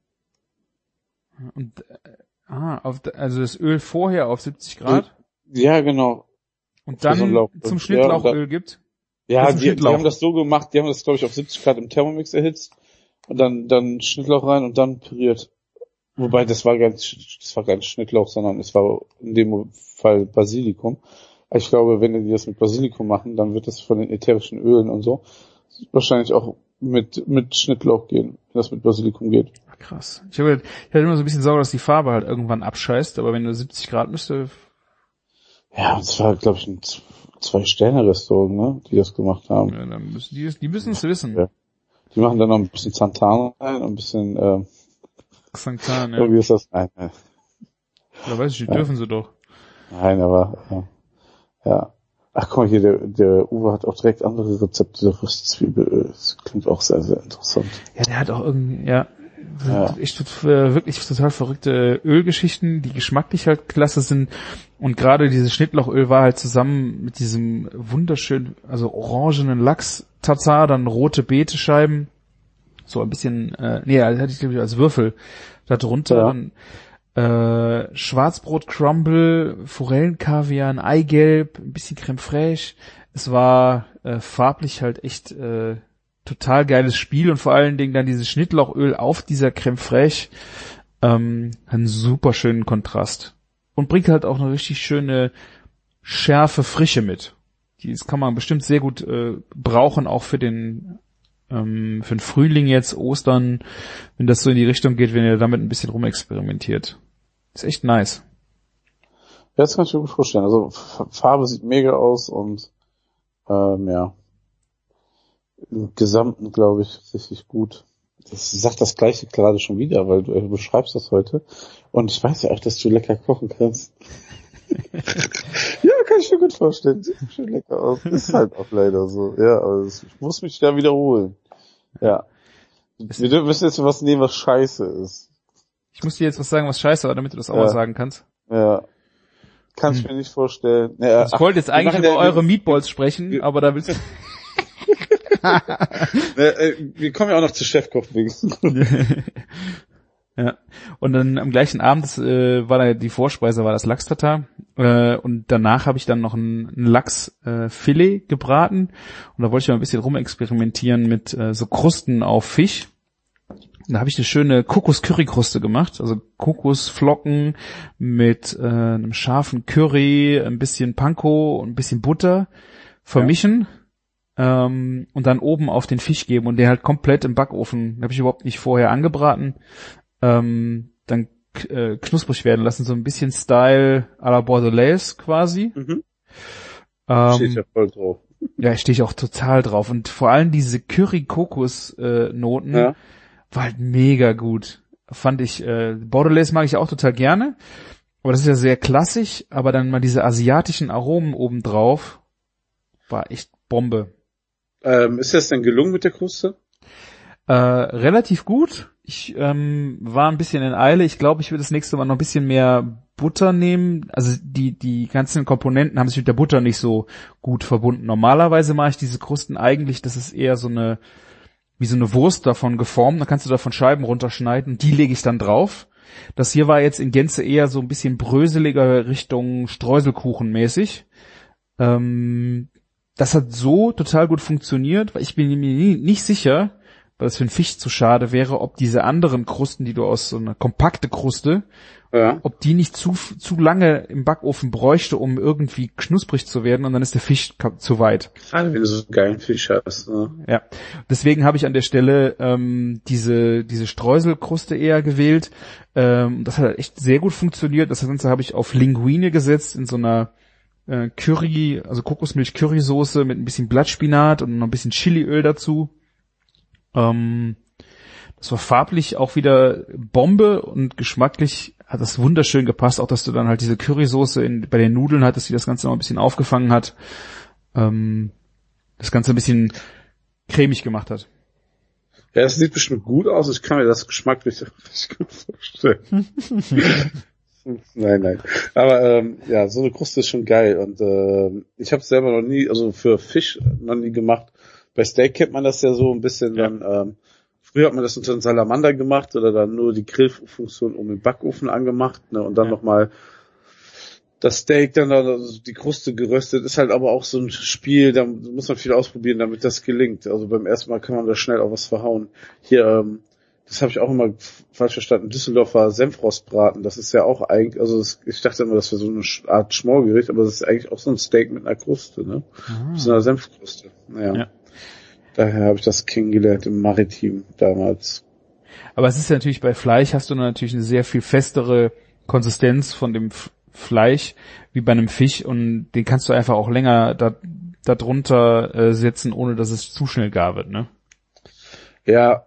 Und äh, ah, auf, also das Öl vorher auf siebzig Grad Ja, genau. und Für so ein dann Lauch- zum Ja, Schnittlauchöl und gibt. Ja, Das ist ein die, die Schnittlauch. haben das so gemacht, die haben das, glaube ich, auf siebzig Grad im Thermomix erhitzt und dann dann Schnittlauch rein und dann püriert. Wobei, das war gar nicht, das war gar nicht Schnittlauch, sondern es war in dem Fall Basilikum. Ich glaube, wenn die das mit Basilikum machen, dann wird das von den ätherischen Ölen und so wahrscheinlich auch mit mit Schnittlauch gehen, wenn das mit Basilikum geht. Ach, krass. Ich habe ich hatte immer so ein bisschen Sorge, dass die Farbe halt irgendwann abscheißt, aber wenn du siebzig Grad müsste. Ja, das war, glaube ich, ein Zwei-Sterne-Restaurant, ne, die das gemacht haben. Ja, dann müssen die, die müssen es wissen. Ja. Die machen dann noch ein bisschen Xanthan rein und ein bisschen, äh, Xanthan, ja. irgendwie ist das, nein, nein, Da weiß ich, die Ja. dürfen sie doch. nein, aber, ja. ja. Ach, guck mal hier, der, der Uwe hat auch direkt andere Rezepte, der Röstzwiebelöl. Das klingt auch sehr, sehr interessant. Ja, der hat auch irgendwie, ja, Ja. echt äh, wirklich total verrückte Ölgeschichten, die geschmacklich halt klasse sind. Und gerade dieses Schnittlauchöl war halt zusammen mit diesem wunderschönen, also orangenen Lachs-Tatar, dann rote Beetescheiben, so ein bisschen, äh, nee, das hatte ich glaube ich als Würfel da drunter, Ja. dann äh, Schwarzbrot-Crumble, Forellenkaviar, ein Eigelb, ein bisschen Creme fraiche. Es war äh, farblich halt echt äh, total geiles Spiel und vor allen Dingen dann dieses Schnittlauchöl auf dieser Creme fraiche, ähm, einen super schönen Kontrast und bringt halt auch eine richtig schöne scharfe Frische mit. Die kann man bestimmt sehr gut äh, brauchen, auch für den ähm, für den Frühling jetzt, Ostern, wenn das so in die Richtung geht, wenn ihr damit ein bisschen rumexperimentiert. Ist echt nice. Ja, das kann ich mir gut vorstellen. Also F- Farbe sieht mega aus und ähm, ja, im Gesamten glaube ich richtig gut. Das sagt das Gleiche gerade schon wieder, weil du, äh, du beschreibst das heute. Und ich weiß ja auch, dass du lecker kochen kannst. Ja, kann ich mir gut vorstellen. Sieht schon lecker aus. Ist halt auch leider so. Ja, aber es- ich muss mich da wiederholen. Ja. Wir dürfen- müssen jetzt was nehmen, was scheiße ist. Ich muss dir jetzt was sagen, was scheiße war, damit du das auch Ja. mal sagen kannst. Ja. Kann ich Hm. mir nicht vorstellen. Ja, Also ich wollte jetzt wir eigentlich machen über ja- eure wir- Meatballs sprechen, wir- aber da willst du... Äh, äh, wir kommen ja auch noch zu Chefkoch wegen. Ja. Und dann am gleichen Abend das, äh, war da die Vorspeise, war das Lachs-Tatar. Äh, und danach habe ich dann noch ein, ein Lachsfilet äh, Filet gebraten. Und da wollte ich mal ein bisschen rumexperimentieren mit äh, so Krusten auf Fisch. Und da habe ich eine schöne Kokos-Curry-Kruste gemacht. Also Kokosflocken mit äh, einem scharfen Curry, ein bisschen Panko und ein bisschen Butter vermischen. Ähm, und dann oben auf den Fisch geben und der halt komplett im Backofen, habe ich überhaupt nicht vorher angebraten, ähm, dann k- äh, knusprig werden lassen, so ein bisschen Style à la Bordelaise quasi. Mhm. Ähm, Steht ja voll drauf. ja, stehe ich auch total drauf und vor allem diese Curry-Kokos-Noten Ja. war halt mega gut. Fand ich, äh, Bordelaise mag ich auch total gerne, aber das ist ja sehr klassisch, aber dann mal diese asiatischen Aromen obendrauf, war echt Bombe. Ähm, ist das denn gelungen mit der Kruste? Äh, relativ gut. Ich ähm, war ein bisschen in Eile. Ich glaube, ich will das nächste Mal noch ein bisschen mehr Butter nehmen, also die die ganzen Komponenten haben sich mit der Butter nicht so gut verbunden. Normalerweise mache ich diese Krusten eigentlich, das ist eher so eine, wie so eine Wurst davon geformt, da kannst du davon Scheiben runterschneiden, die lege ich dann drauf. Das hier war jetzt in Gänze eher so ein bisschen bröseliger Richtung Streuselkuchen mäßig. Ähm, das hat so total gut funktioniert, weil ich bin mir nie, nicht sicher, weil es für einen Fisch zu schade wäre, ob diese anderen Krusten, die du aus so einer kompakte Kruste, ja. ob die nicht zu zu lange im Backofen bräuchte, um irgendwie knusprig zu werden und dann ist der Fisch zu weit. Gerade wenn du so einen geilen Fisch hast. Ne? Ja, deswegen habe ich an der Stelle ähm, diese diese Streuselkruste eher gewählt. Ähm, das hat echt sehr gut funktioniert. Das Ganze habe ich auf Linguine gesetzt in so einer äh, Curry, also Kokosmilch-Currysoße mit ein bisschen Blattspinat und noch ein bisschen Chiliöl dazu. Ähm, das war farblich auch wieder Bombe und geschmacklich hat das wunderschön gepasst, auch dass du dann halt diese Currysoße in, bei den Nudeln hattest, die das Ganze noch ein bisschen aufgefangen hat, ähm, das Ganze ein bisschen cremig gemacht hat. Ja, es sieht bestimmt gut aus, ich kann mir das geschmacklich nicht gut vorstellen. Nein, nein. Aber ähm, ja, so eine Kruste ist schon geil und äh, ich habe es selber noch nie, also für Fisch noch nie gemacht. Bei Steak kennt man das ja so ein bisschen ja. dann, ähm, früher hat man das unter einem Salamander gemacht oder dann nur die Grillfunktion um den Backofen angemacht, ne, und dann ja. nochmal das Steak, dann also die Kruste geröstet, ist halt aber auch so ein Spiel, da muss man viel ausprobieren, damit das gelingt. Also beim ersten Mal kann man da schnell auch was verhauen. Hier, ähm, das habe ich auch immer falsch verstanden, Düsseldorfer Senfrostbraten, das ist ja auch eigentlich, also das, ich dachte immer, das wäre so eine Art Schmorgericht, aber das ist eigentlich auch so ein Steak mit einer Kruste, ne? Ah. Mit so einer Senfkruste, naja. Ja. Daher habe ich das kennengelernt im Maritim damals. Aber es ist ja natürlich, bei Fleisch hast du natürlich eine sehr viel festere Konsistenz von dem F- Fleisch wie bei einem Fisch und den kannst du einfach auch länger da, da drunter äh, setzen, ohne dass es zu schnell gar wird, ne? Ja.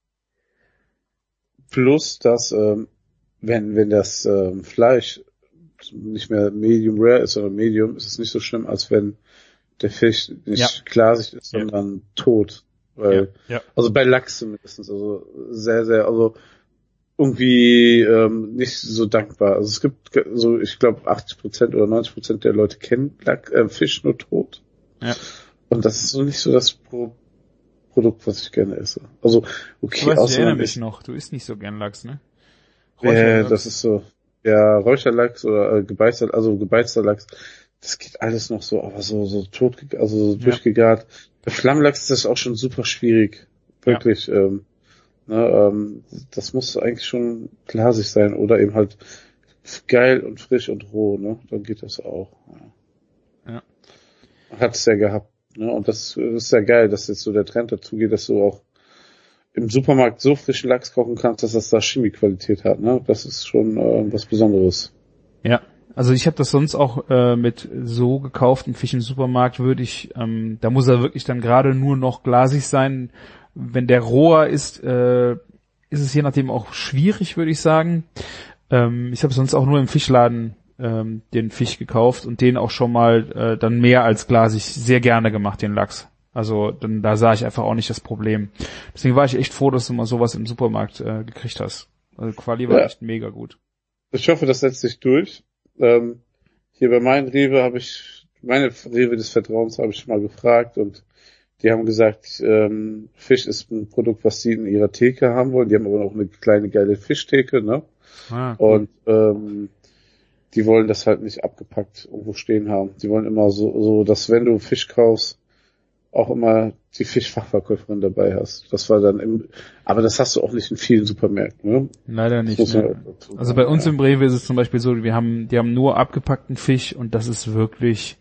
Plus, dass ähm, wenn wenn das ähm, Fleisch nicht mehr Medium Rare ist, sondern Medium, ist es nicht so schlimm, als wenn der Fisch nicht ja. glasig ist, sondern ja. tot. Weil, ja. Ja. Also bei Lachs zumindest, also sehr, sehr, also irgendwie ähm, nicht so dankbar. Also es gibt so, ich glaube, achtzig Prozent oder neunzig Prozent der Leute kennen Lachs, äh, Fisch nur tot. Ja. Und das ist so nicht so das Pro- Produkt, was ich gerne esse. Also, okay, du weißt, ich erinnere mich noch, du isst nicht so gern Lachs, ne? Ja, das ist so, ja, Räucherlachs oder äh, gebeizter, also gebeizter Lachs, das geht alles noch so, aber so, so tot, also so ja. durchgegart. Bei Flammlachs ist das auch schon super schwierig. Wirklich, ja. ähm, ne, ähm, das muss eigentlich schon glasig sein oder eben halt geil und frisch und roh, ne, dann geht das auch. Ja. ja. Hat es ja gehabt, ne, und das, das ist ja geil, dass jetzt so der Trend dazu geht, dass du auch im Supermarkt so frischen Lachs kochen kannst, dass das da Chemiequalität hat, ne, das ist schon äh, was Besonderes. Ja. Also ich habe das sonst auch äh, mit so gekauften Fisch im Supermarkt, würde ich, ähm, da muss er wirklich dann gerade nur noch glasig sein. Wenn der roher ist, äh, ist es je nachdem auch schwierig, würde ich sagen. Ähm, ich habe sonst auch nur im Fischladen ähm, den Fisch gekauft und den auch schon mal äh, dann mehr als glasig sehr gerne gemacht, den Lachs. Also dann, da sah ich einfach auch nicht das Problem. Deswegen war ich echt froh, dass du mal sowas im Supermarkt äh, gekriegt hast. Also Quali war ja. echt mega gut. Ich hoffe, das setzt sich durch. Ähm, hier bei meinen Rewe habe ich, meine Rewe des Vertrauens habe ich mal gefragt und die haben gesagt, ähm, Fisch ist ein Produkt, was sie in ihrer Theke haben wollen. Die haben aber noch eine kleine geile Fischtheke, ne? Ah, cool. Und ähm, die wollen das halt nicht abgepackt irgendwo stehen haben. Die wollen immer so, so, dass wenn du Fisch kaufst, auch immer die Fischfachverkäuferin dabei hast. Das war dann im, aber das hast du auch nicht in vielen Supermärkten, ne? Leider nicht. Ne? Also bei uns ja. im Rewe ist es zum Beispiel so, wir haben, die haben nur abgepackten Fisch und das ist wirklich,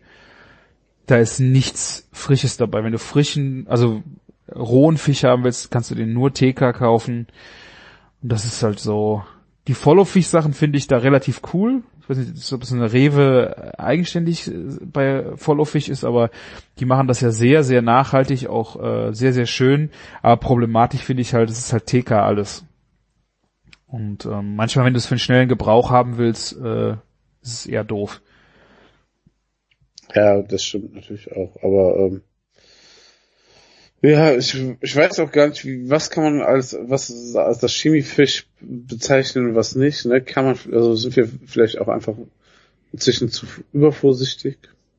da ist nichts Frisches dabei. Wenn du frischen, also rohen Fisch haben willst, kannst du den nur T K kaufen. Und das ist halt so, die Follow-Fish-Sachen finde ich da relativ cool. Ich weiß nicht, ob es eine Rewe eigenständig bei Follow-Fish ist, aber die machen das ja sehr, sehr nachhaltig, auch äh, sehr, sehr schön. Aber problematisch finde ich halt, es ist halt T K alles. Und ähm, manchmal, wenn du es für einen schnellen Gebrauch haben willst, äh, ist es eher doof. Ja, das stimmt natürlich auch. Aber ähm, Ja, ich, ich weiß auch gar nicht, wie, was kann man als, was als das Chemiefisch bezeichnen und was nicht, ne? Kann man, also sind wir vielleicht auch einfach inzwischen zu übervorsichtig,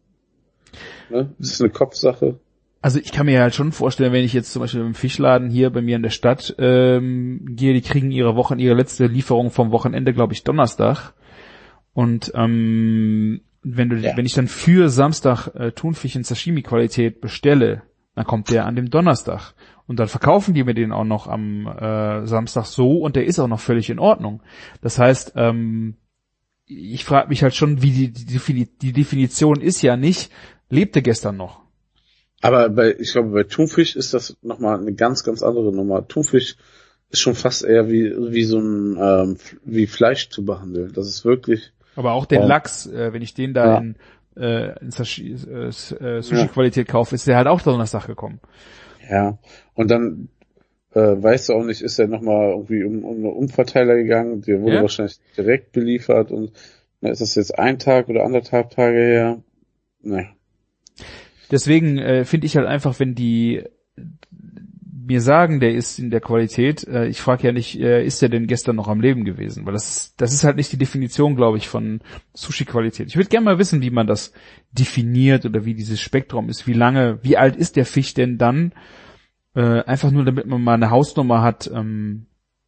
ne? Das ist eine Kopfsache. Also ich kann mir halt schon vorstellen, wenn ich jetzt zum Beispiel im Fischladen hier bei mir in der Stadt ähm, gehe, die kriegen ihre Wochen, ihre letzte Lieferung vom Wochenende, glaube ich, Donnerstag. Und ähm, wenn du, ja. wenn ich dann für Samstag äh, Thunfisch in Sashimi-Qualität bestelle, dann kommt der an dem Donnerstag. Und dann verkaufen die mir den auch noch am äh, Samstag so und der ist auch noch völlig in Ordnung. Das heißt, ähm, ich frage mich halt schon, wie die, die, die Definition ist ja nicht, lebte gestern noch. Aber bei, ich glaube, bei Thunfisch ist das nochmal eine ganz, ganz andere Nummer. Thunfisch ist schon fast eher wie, wie so ein, ähm, wie Fleisch zu behandeln. Das ist wirklich. Aber auch den ähm, Lachs, äh, wenn ich den da ja. in, äh, in Sashi, äh, Sushi-Qualität ja. kaufe, ist der halt auch Donnerstag gekommen. Ja. Und dann, äh, weißt du auch nicht, ist er nochmal irgendwie um, um einen Umverteiler gegangen, der wurde ja. wahrscheinlich direkt beliefert und na, ist das jetzt ein Tag oder anderthalb Tage her? Naja. Deswegen äh, finde ich halt einfach, wenn die mir sagen, der ist in der Qualität, äh, ich frage ja nicht, äh, ist der denn gestern noch am Leben gewesen? Weil das das ist halt nicht die Definition, glaube ich, von Sushi-Qualität. Ich würde gerne mal wissen, wie man das definiert oder wie dieses Spektrum ist, wie lange, wie alt ist der Fisch denn dann? Äh, einfach nur, damit man mal eine Hausnummer hat, ähm,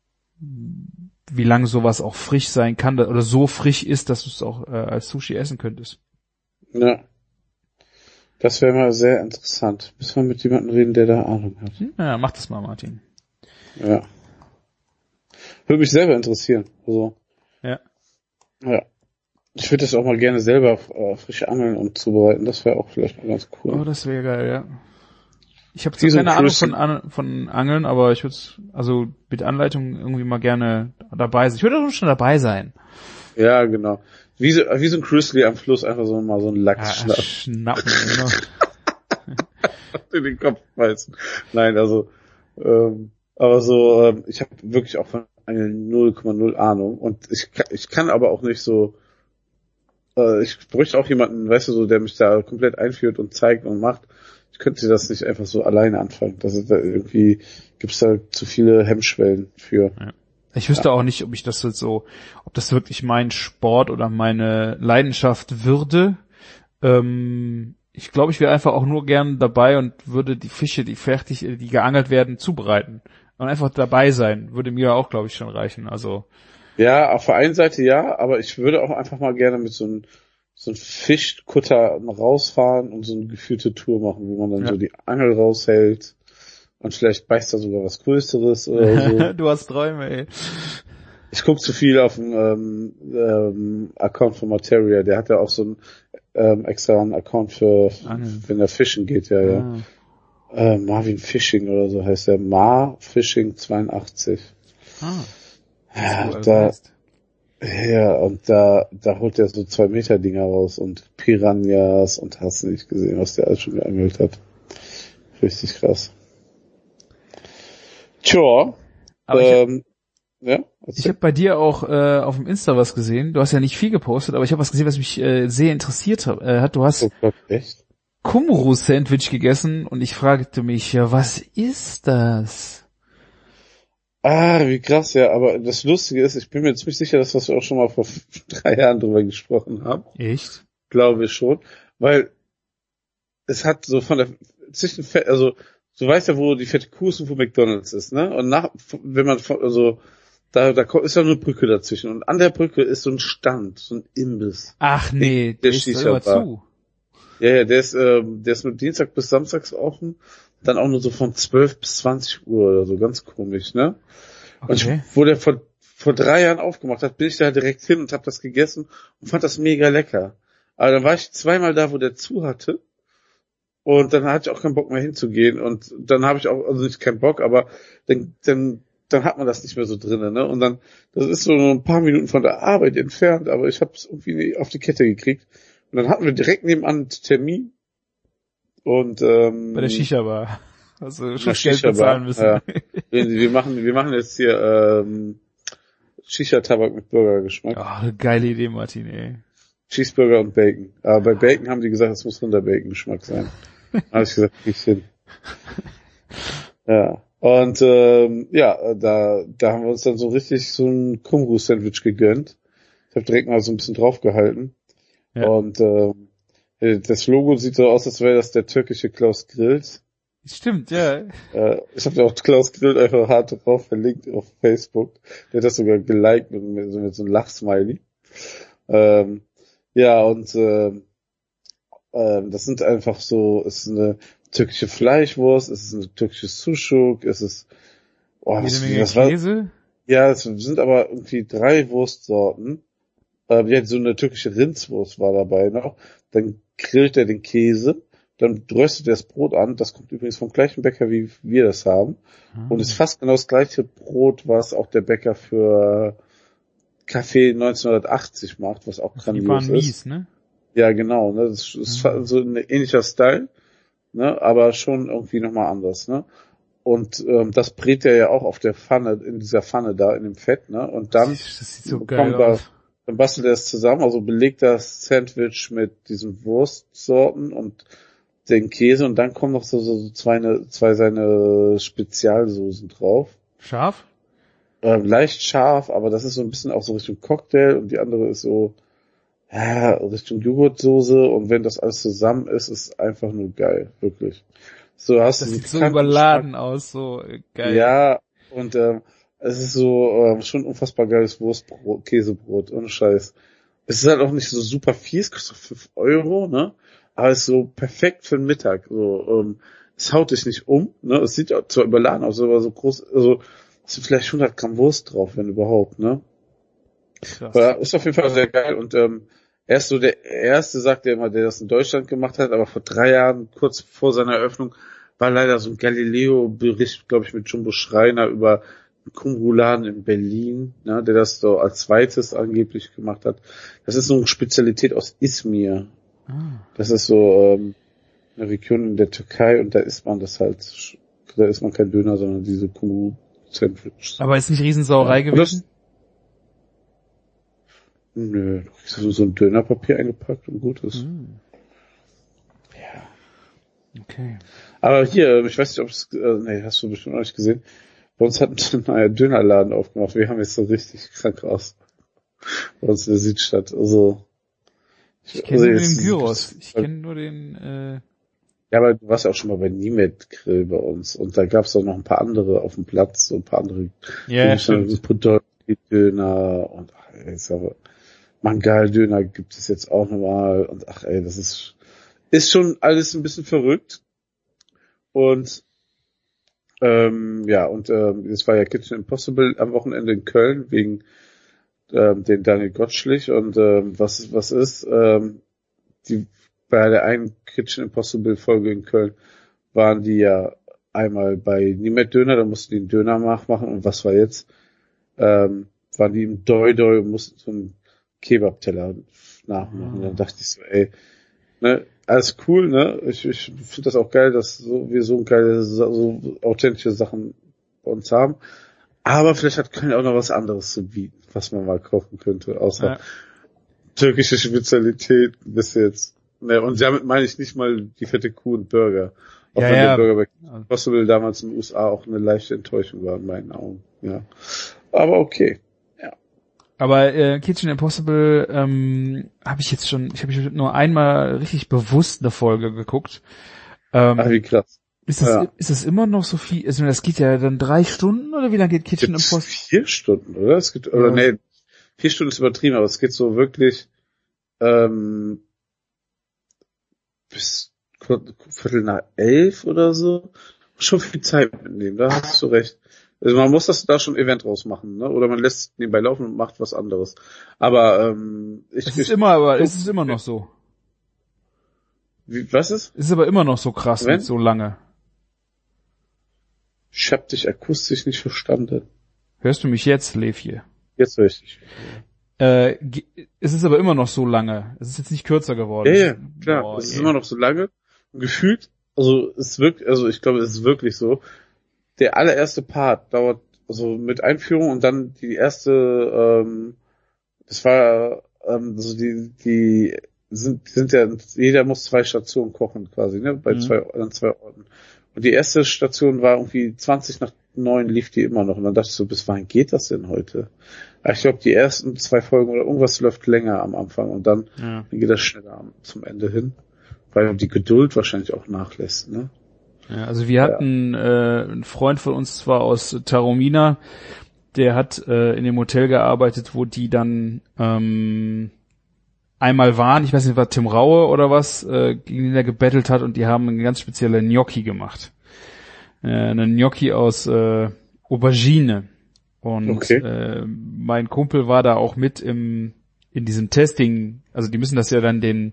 wie lange sowas auch frisch sein kann oder so frisch ist, dass du es auch äh, als Sushi essen könntest. Ja. Das wäre mal sehr interessant. Müssen wir mit jemandem reden, der da Ahnung hat. Ja, mach das mal, Martin. Ja. Würde mich selber interessieren. Also. Ja. Ja. Ich würde das auch mal gerne selber äh, frisch angeln und zubereiten. Das wäre auch vielleicht mal ganz cool. Oh, das wäre geil, ja. Ich habe zwar keine Ahnung von, An- von Angeln, aber ich würde also mit Anleitung irgendwie mal gerne dabei sein. Ich würde auch schon dabei sein. Ja, genau. Wie so, wie so ein Grizzly am Fluss einfach so mal so ein Lachs ja, schnappen. Schnappen, in den Kopf beißen. Nein, also, ähm, aber so, ähm, ich habe wirklich auch von Angeln null Komma null Ahnung und ich kann, ich kann aber auch nicht so, äh, ich bräuchte auch jemanden, weißt du, so, der mich da komplett einführt und zeigt und macht. Ich könnte das nicht einfach so alleine anfangen. Das ist da irgendwie, gibt's da zu viele Hemmschwellen für. Ja. Ich wüsste ja. auch nicht, ob ich das jetzt so, ob das wirklich mein Sport oder meine Leidenschaft würde. Ähm, ich glaube, ich wäre einfach auch nur gern dabei und würde die Fische, die fertig, die geangelt werden, zubereiten. Und einfach dabei sein, würde mir auch, glaube ich, schon reichen. Also. Ja, auf der einen Seite ja, aber ich würde auch einfach mal gerne mit so einem so ein Fischkutter rausfahren und so eine geführte Tour machen, wo man dann ja. so die Angel raushält. Und vielleicht beißt da sogar was Größeres oder so. Du hast Träume, ey. Ich guck zu viel auf dem ähm, ähm, Account von Materia. Der hat ja auch so einen ähm, extra einen Account für, Angeln. Wenn er fischen geht, ja, ja. Ah. Äh, Marvin Fishing oder so heißt der. Mar Fishing zweiundachtzig. Ah. Ja, so, da, ja, und da, da holt er so zwei Meter Dinger raus und Piranhas und hast nicht gesehen, was der alles schon geangelt hat. Richtig krass. Tja, aber ähm, ich habe ja, ich hab bei dir auch äh, auf dem Insta was gesehen. Du hast ja nicht viel gepostet, aber ich habe was gesehen, was mich äh, sehr interessiert hat. Äh, du hast oh Gott, echt? Kumru-Sandwich gegessen und ich fragte mich, ja, was ist das? Ah, wie krass, ja, aber das Lustige ist, ich bin mir ziemlich sicher, dass wir auch schon mal vor drei Jahren drüber gesprochen haben. Echt? Glaube ich schon, weil es hat so von der zwischen, also du weißt ja, wo die fette Kuh ist und wo McDonald's ist, ne? Und nach, wenn man, also, da, da ist ja eine Brücke dazwischen. Und an der Brücke ist so ein Stand, so ein Imbiss. Ach nee, der ist immer zu. Ja, ja, der ist, äh, der ist mit Dienstag bis Samstags offen. Dann auch nur so von zwölf bis zwanzig Uhr oder so, ganz komisch, ne? Okay. Und ich, wo der vor, vor drei Jahren aufgemacht hat, bin ich da direkt hin und hab das gegessen und fand das mega lecker. Aber dann war ich zweimal da, wo der zu hatte. Und dann hatte ich auch keinen Bock mehr hinzugehen. Und dann habe ich auch, also nicht keinen Bock, aber dann, dann, dann hat man das nicht mehr so drinnen, ne? Und dann, das ist so ein paar Minuten von der Arbeit entfernt, aber ich habe es irgendwie auf die Kette gekriegt. Und dann hatten wir direkt nebenan einen Termin. Und ähm, bei der Shisha-Bar. Also schon Geld bezahlen müssen. Ja. wir, wir machen, wir machen jetzt hier ähm, Shisha-Tabak mit Burgergeschmack. Oh, geile Idee, Martin, ey. Cheeseburger und Bacon. Aber bei Bacon haben die gesagt, es muss Rinder-Bacon-Geschmack sein. Da habe ich gesagt, nicht hin. Ja. Und ähm, ja, da da haben wir uns dann so richtig so ein Kumru-Sandwich gegönnt. Ich habe direkt mal so ein bisschen draufgehalten. Ja. Und ähm, das Logo sieht so aus, als wäre das der türkische Klaus Grills. Stimmt, ja. Äh, ich habe ja auch Klaus Grill einfach hart drauf verlinkt auf Facebook. Der hat das sogar geliked mit, mit, so- mit so einem Lachsmiley. Ähm, ja, und ähm, ähm, das sind einfach so, es ist eine türkische Fleischwurst, es ist ein türkisches Sushuk, es ist, oh, Jede was, Menge was war, Käse. ja, es sind aber irgendwie drei Wurstsorten. Ähm, ja, so eine türkische Rindswurst war dabei noch. Dann grillt er den Käse, dann röstet er das Brot an. Das kommt übrigens vom gleichen Bäcker, wie wir das haben. Und ist fast genau das gleiche Brot, was auch der Bäcker für Café neunzehnhundertachtzig macht, was auch Also die grandios waren ist. mies, ne? Ja, genau. Ne? Das ist fa- so ein ähnlicher Style, ne? Aber schon irgendwie nochmal anders. Ne? Und ähm, das brät er ja auch auf der Pfanne, in dieser Pfanne da, in dem Fett. Ne? Und dann Das sieht so geil kommt da, aus. dann bastelt er es zusammen, also belegt das Sandwich mit diesen Wurstsorten und den Käse und dann kommen noch so, so, so zwei, ne, zwei seine Spezialsoßen drauf. Scharf? Ähm, leicht scharf, aber das ist so ein bisschen auch so Richtung Cocktail und die andere ist so, ja, Richtung Joghurtsoße und wenn das alles zusammen ist, ist einfach nur geil, wirklich. So hast du Das diesen sieht so pikanten überladen aus, so äh, Geschmack. geil. Ja, und ähm, es ist so ähm, schon unfassbar geiles Wurstbrot, Käsebrot, ohne Scheiß. Es ist halt auch nicht so super viel, es kostet fünf Euro, ne? Aber es ist so perfekt für den Mittag. So, ähm, es haut dich nicht um, ne? Es sieht auch zwar überladen aus, aber so groß, also es sind vielleicht hundert Gramm Wurst drauf, wenn überhaupt, ne? Krass. Ja, ist auf jeden Fall sehr geil und ähm, er ist so der erste, sagt er immer, der das in Deutschland gemacht hat, aber vor drei Jahren, kurz vor seiner Eröffnung, war leider so ein Galileo-Bericht, glaube ich, mit Jumbo Schreiner über einen Kumru-Laden in Berlin, ne, der das so als zweites angeblich gemacht hat. Das ist so eine Spezialität aus Izmir. Ah. Das ist so ähm, eine Region in der Türkei und da isst man das halt, da isst man kein Döner, sondern diese Kumru-Sandwiches. Aber ist nicht Riesensauerei Ja. gewesen? Nö, du kriegst so so ein Dönerpapier eingepackt und gut ist. Hm. Ja. Okay. Aber hier, ich weiß nicht, ob es, äh, nee, hast du bestimmt noch nicht gesehen. Bei uns hat ein neuer Dönerladen aufgemacht. Wir haben jetzt so richtig krank aus. Bei uns in der Südstadt. Also, Ich kenne also nur jetzt- den Gyros. Ich kenne nur den, äh, Ja, aber du warst ja auch schon mal bei Niemet Grill bei uns. Und da gab es auch noch ein paar andere auf dem Platz, so ein paar andere ja, stimmt. Podolski-Döner und ach, ey, ist aber Mangal-Döner gibt es jetzt auch nochmal. Und ach ey, das ist, ist schon alles ein bisschen verrückt. Und ähm, ja, und ähm, es war ja Kitchen Impossible am Wochenende in Köln wegen ähm, den Daniel Gottschlich. Und ähm, was was ist? Ähm, die bei der einen Kitchen Impossible Folge in Köln waren die ja einmal bei Niemet Döner, da mussten die einen Döner nachmachen. Und was war jetzt? Ähm, waren die im Doi Doi und mussten so einen Kebab-Teller nachmachen. Und dann dachte ich so, ey, ne, alles cool, ne? Ich, ich finde das auch geil, dass so, wir so geile, so authentische Sachen bei uns haben. Aber vielleicht hat Köln auch noch was anderes zu bieten, was man mal kochen könnte, außer Ja. türkische Spezialität bis jetzt. Ne, und damit meine ich nicht mal die fette Kuh und Burger. Auch Ja, wenn ja. der Burger bei Impossible damals in den U S A auch eine leichte Enttäuschung war in meinen Augen. Ja. Aber okay. Aber äh, Kitchen Impossible ähm, habe ich jetzt schon, ich habe nur einmal richtig bewusst eine Folge geguckt. Ähm, Ach, wie krass. ist das Ja. ist das immer noch so viel? Also das geht ja dann drei Stunden oder wie lange geht Kitchen Gibt's Impossible? vier Stunden, oder? Es gibt, oder Ja. nee, vier Stunden ist übertrieben, aber es geht so wirklich ähm, bis kurz- Viertel nach elf oder so. Schon viel Zeit mitnehmen, da hast du recht. Also man muss das da schon ein Event draus machen, ne? Oder man lässt es nebenbei laufen und macht was anderes. Aber ähm, ich, Es ist ich immer, aber es ist immer noch so. wie, was ist? Es ist aber immer noch so krass Wenn? mit so lange. Ich hab dich akustisch nicht verstanden. Hörst du mich jetzt, Levje? Jetzt höre ich dich. Äh, ge- es ist aber immer noch so lange. Es ist jetzt nicht kürzer geworden. Ja, Es ja, ist- klar. Boah, Es ist ey. immer noch so lange. Und gefühlt, also es wirkt, also ich glaube, es ist wirklich so. Der allererste Part dauert also mit Einführung und dann die erste, ähm, das war, ähm, also die, die sind, sind ja, jeder muss zwei Stationen kochen quasi, ne, bei Mhm. zwei, an zwei Orten. Und die erste Station war irgendwie zwanzig nach neun lief die immer noch. Und dann dachte ich so, bis wann geht das denn heute? Aber ich glaube, die ersten zwei Folgen oder irgendwas läuft länger am Anfang und dann, Ja. dann geht das schneller zum Ende hin. Weil die Geduld wahrscheinlich auch nachlässt, ne? Ja, also wir hatten äh, einen Freund von uns zwar aus Taromina, der hat äh, in dem Hotel gearbeitet, wo die dann ähm, einmal waren, ich weiß nicht, war Tim Raue oder was, äh, gegen den er gebettelt hat und die haben eine ganz spezielle Gnocchi gemacht. Äh, eine Gnocchi aus äh, Aubergine. Und Okay. äh, mein Kumpel war da auch mit im in diesem Testing, also die müssen das ja dann den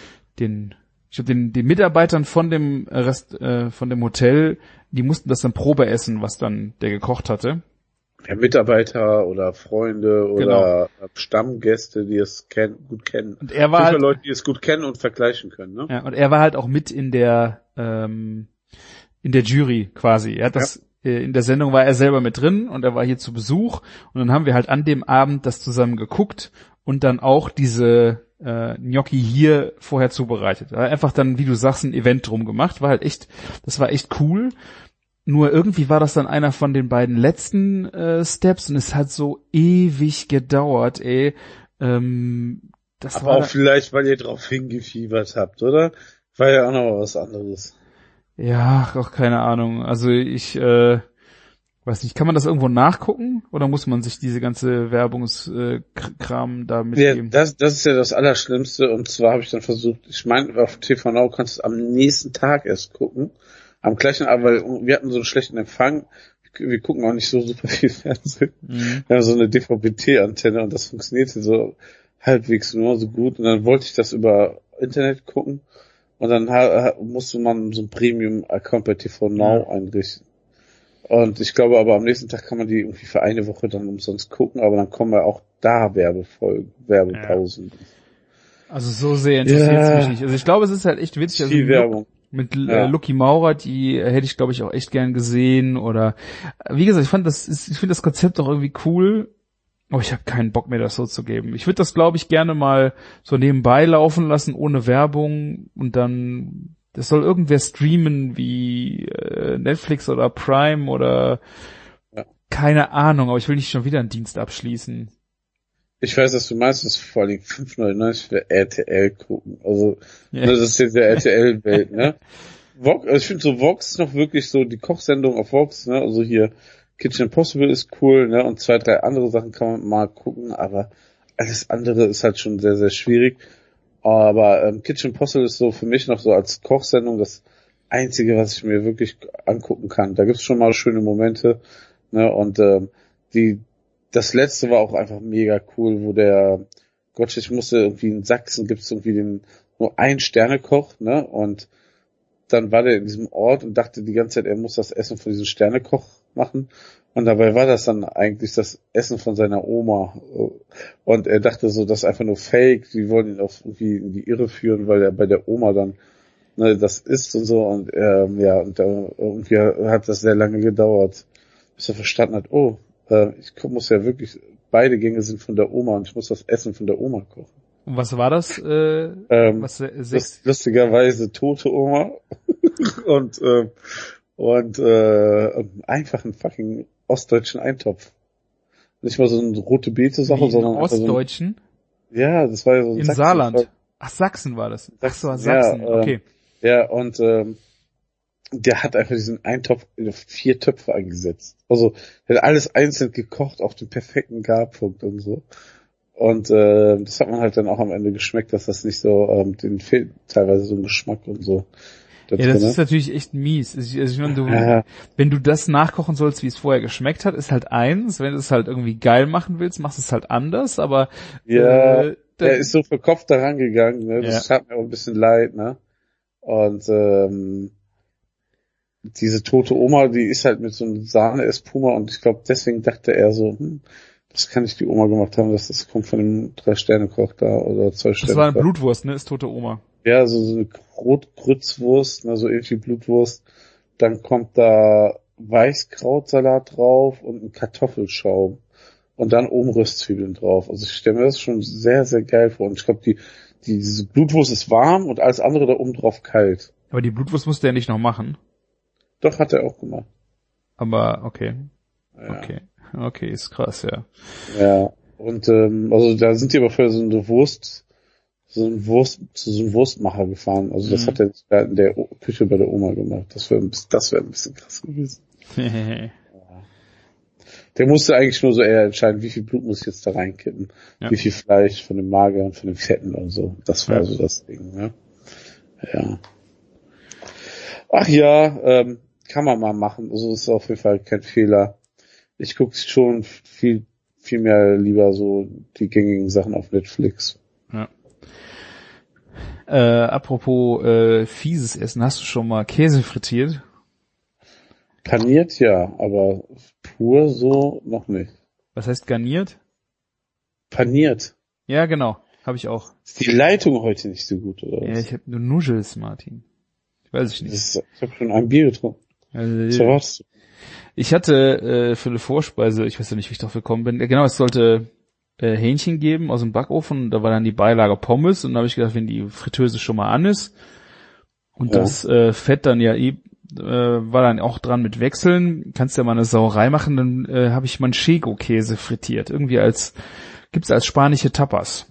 den ich glaube den den Mitarbeitern von dem Rest äh, von dem Hotel, die mussten das dann Probe essen, was dann der gekocht hatte. Ja, Mitarbeiter oder Freunde oder Genau. Stammgäste, die es kennen, gut kennen. Und er war Nicht halt, nur Leute, die es gut kennen und vergleichen können, ne? ja, und er war halt auch mit in der ähm, in der Jury quasi. Er hat das äh, in der Sendung war er selber mit drin und er war hier zu Besuch und dann haben wir halt an dem Abend das zusammen geguckt und dann auch diese äh, Gnocchi hier vorher zubereitet. Einfach dann, wie du sagst, ein Event drum gemacht. War halt echt, das war echt cool. Nur irgendwie war das dann einer von den beiden letzten äh, Steps und es hat so ewig gedauert, ey. Ähm, das Aber war auch da, vielleicht, weil ihr drauf hingefiebert habt, oder? War ja auch noch mal was anderes. ja, auch keine Ahnung. Also ich äh, weiß nicht, kann man das irgendwo nachgucken oder muss man sich diese ganze Werbungskram da Ja, mitgeben? das, das ist ja das Allerschlimmste und zwar habe ich dann versucht, ich meine, auf T V Now kannst du es am nächsten Tag erst gucken. Am gleichen Abend, weil wir hatten so einen schlechten Empfang. Wir gucken auch nicht so super viel Fernsehen. Mhm. Wir haben so eine D V B T-Antenne und das funktionierte so halbwegs nur so gut. Und dann wollte ich das über Internet gucken und dann ha- musste man so ein Premium-Account bei T V Now Ja. einrichten. Und ich glaube aber am nächsten Tag kann man die irgendwie für eine Woche dann umsonst gucken, aber dann kommen ja auch da Werbefolgen, Werbepausen. Also so sehr interessiert es Ja. mich nicht. Also ich glaube, es ist halt echt witzig. Also Viel Lu- Werbung. Mit Ja. äh, Lucky Maurer, die äh, hätte ich glaube ich auch echt gern gesehen oder äh, wie gesagt, ich fand das, ist- ich finde das Konzept auch irgendwie cool, aber ich habe keinen Bock mehr, das so zu geben. Ich würde das glaube ich gerne mal so nebenbei laufen lassen, ohne Werbung und dann, das soll irgendwer streamen wie äh, Netflix oder Prime oder Ja. keine Ahnung, aber ich will nicht schon wieder einen Dienst abschließen. Ich weiß, was du meinst, das ist vor allem fünf neunundneunzig für R T L gucken. Also, Ja. ne, das ist jetzt der R T L-Welt, ne? Vox, also ich finde so Vox ist noch wirklich so, die Kochsendung auf Vox, ne? Also hier Kitchen Impossible ist cool, ne? Und zwei, drei andere Sachen kann man mal gucken, aber alles andere ist halt schon sehr, sehr schwierig. Aber ähm, Kitchen Impossible ist so für mich noch so als Kochsendung das Einzige, was ich mir wirklich angucken kann. Da gibt's schon mal schöne Momente, ne? Und ähm, die das letzte war auch einfach mega cool, wo der Gott, ich musste irgendwie in Sachsen gibt's irgendwie den nur ein Sternekoch, ne? Und dann war der in diesem Ort und dachte die ganze Zeit, er muss das Essen von diesem Sternekoch machen. Und dabei war das dann eigentlich das Essen von seiner Oma. Und er dachte so, das ist einfach nur Fake. Die wollen ihn auch irgendwie in die Irre führen, weil er bei der Oma dann ne, das isst und so. Und ähm, ja, und äh, irgendwie hat das sehr lange gedauert, bis er verstanden hat, oh, äh, ich muss ja wirklich, beide Gänge sind von der Oma und ich muss das Essen von der Oma kochen. Und was war das? Äh, Ähm, was äh, Das sechs? ist lustigerweise tote Oma und äh, und äh, einfach einen fucking ostdeutschen Eintopf. Nicht mal so eine rote Beete-Sache, Wie in sondern einfach so ein, Ostdeutschen? ja, das war ja so ein In Sachsen- Saarland. Ach, Sachsen war das. Ach so, Sachsen, ja, Sachsen, ähm, okay. Ja, und ähm, der hat einfach diesen Eintopf in vier Töpfe eingesetzt. Also der hat alles einzeln gekocht auf den perfekten Garpunkt und so. Und äh, das hat man halt dann auch am Ende geschmeckt, dass das nicht so, ähm, den fehlt teilweise so ein Geschmack und so. Da Ja, das drinne. ist natürlich echt mies. Also ich meine, du, Ja. wenn du das nachkochen sollst, wie es vorher geschmeckt hat, ist halt eins. Wenn du es halt irgendwie geil machen willst, machst du es halt anders, aber Ja, äh, dann- er ist so verkopft da rangegangen, ne? Das tat mir auch ein bisschen leid, ne? Und ähm, diese tote Oma, die ist halt mit so einem Sahne-Espuma und ich glaube, deswegen dachte er so, hm, das kann nicht die Oma gemacht haben, dass das kommt von dem Drei-Sterne-Koch da oder das war eine Zwei-Sterne-Koch. Blutwurst, ne? Ist tote Oma. Ja, so, so eine Rotgrützwurst, ne, so irgendwie Blutwurst. Dann kommt da Weißkrautsalat drauf und ein Kartoffelschaum. Und dann oben Röstzwiebeln drauf. Also ich stelle mir das schon sehr, sehr geil vor. Und ich glaube, die, die, diese Blutwurst ist warm und alles andere da oben drauf kalt. Aber die Blutwurst musst du ja nicht noch machen. Doch, hat er auch gemacht. Aber okay. Ja. Okay. Okay, ist krass, ja. Ja. Und ähm, also da sind die aber für so eine Wurst, so ein Wurst, zu so einem Wurstmacher gefahren. Also das Mhm. hat er da in der o- Küche bei der Oma gemacht. Das wäre das wäre ein bisschen krass gewesen. Der musste eigentlich nur so eher entscheiden, wie viel Blut muss ich jetzt da reinkippen, Ja. wie viel Fleisch von dem Mager und von dem Fetten und so. Das war Ja. so das Ding, ne? Ja. Ach ja, ähm, kann man mal machen. Also das ist auf jeden Fall kein Fehler. Ich gucke schon viel, viel mehr lieber so die gängigen Sachen auf Netflix. Ja. Äh, apropos äh, fieses Essen, hast du schon mal Käse frittiert? Paniert ja, aber pur so noch nicht. Was heißt garniert? Paniert. Ja, genau. Habe ich auch. Ist die Leitung heute nicht so gut, oder Ja, was? ich habe nur Nuschels, Martin. Ich weiß ich Das nicht. ist, ich habe schon ein Bier getrunken. Was Also, erwartest du? ich hatte äh, für eine Vorspeise, ich weiß ja nicht, wie ich drauf gekommen bin, äh, genau, es sollte äh, Hähnchen geben aus dem Backofen, da war dann die Beilage Pommes und da habe ich gedacht, wenn die Fritteuse schon mal an ist und Ja. das äh, Fett dann ja eh, äh, war dann auch dran mit Wechseln, kannst ja mal eine Sauerei machen, dann äh, habe ich Manchego-Käse frittiert, irgendwie als, gibt's als spanische Tapas.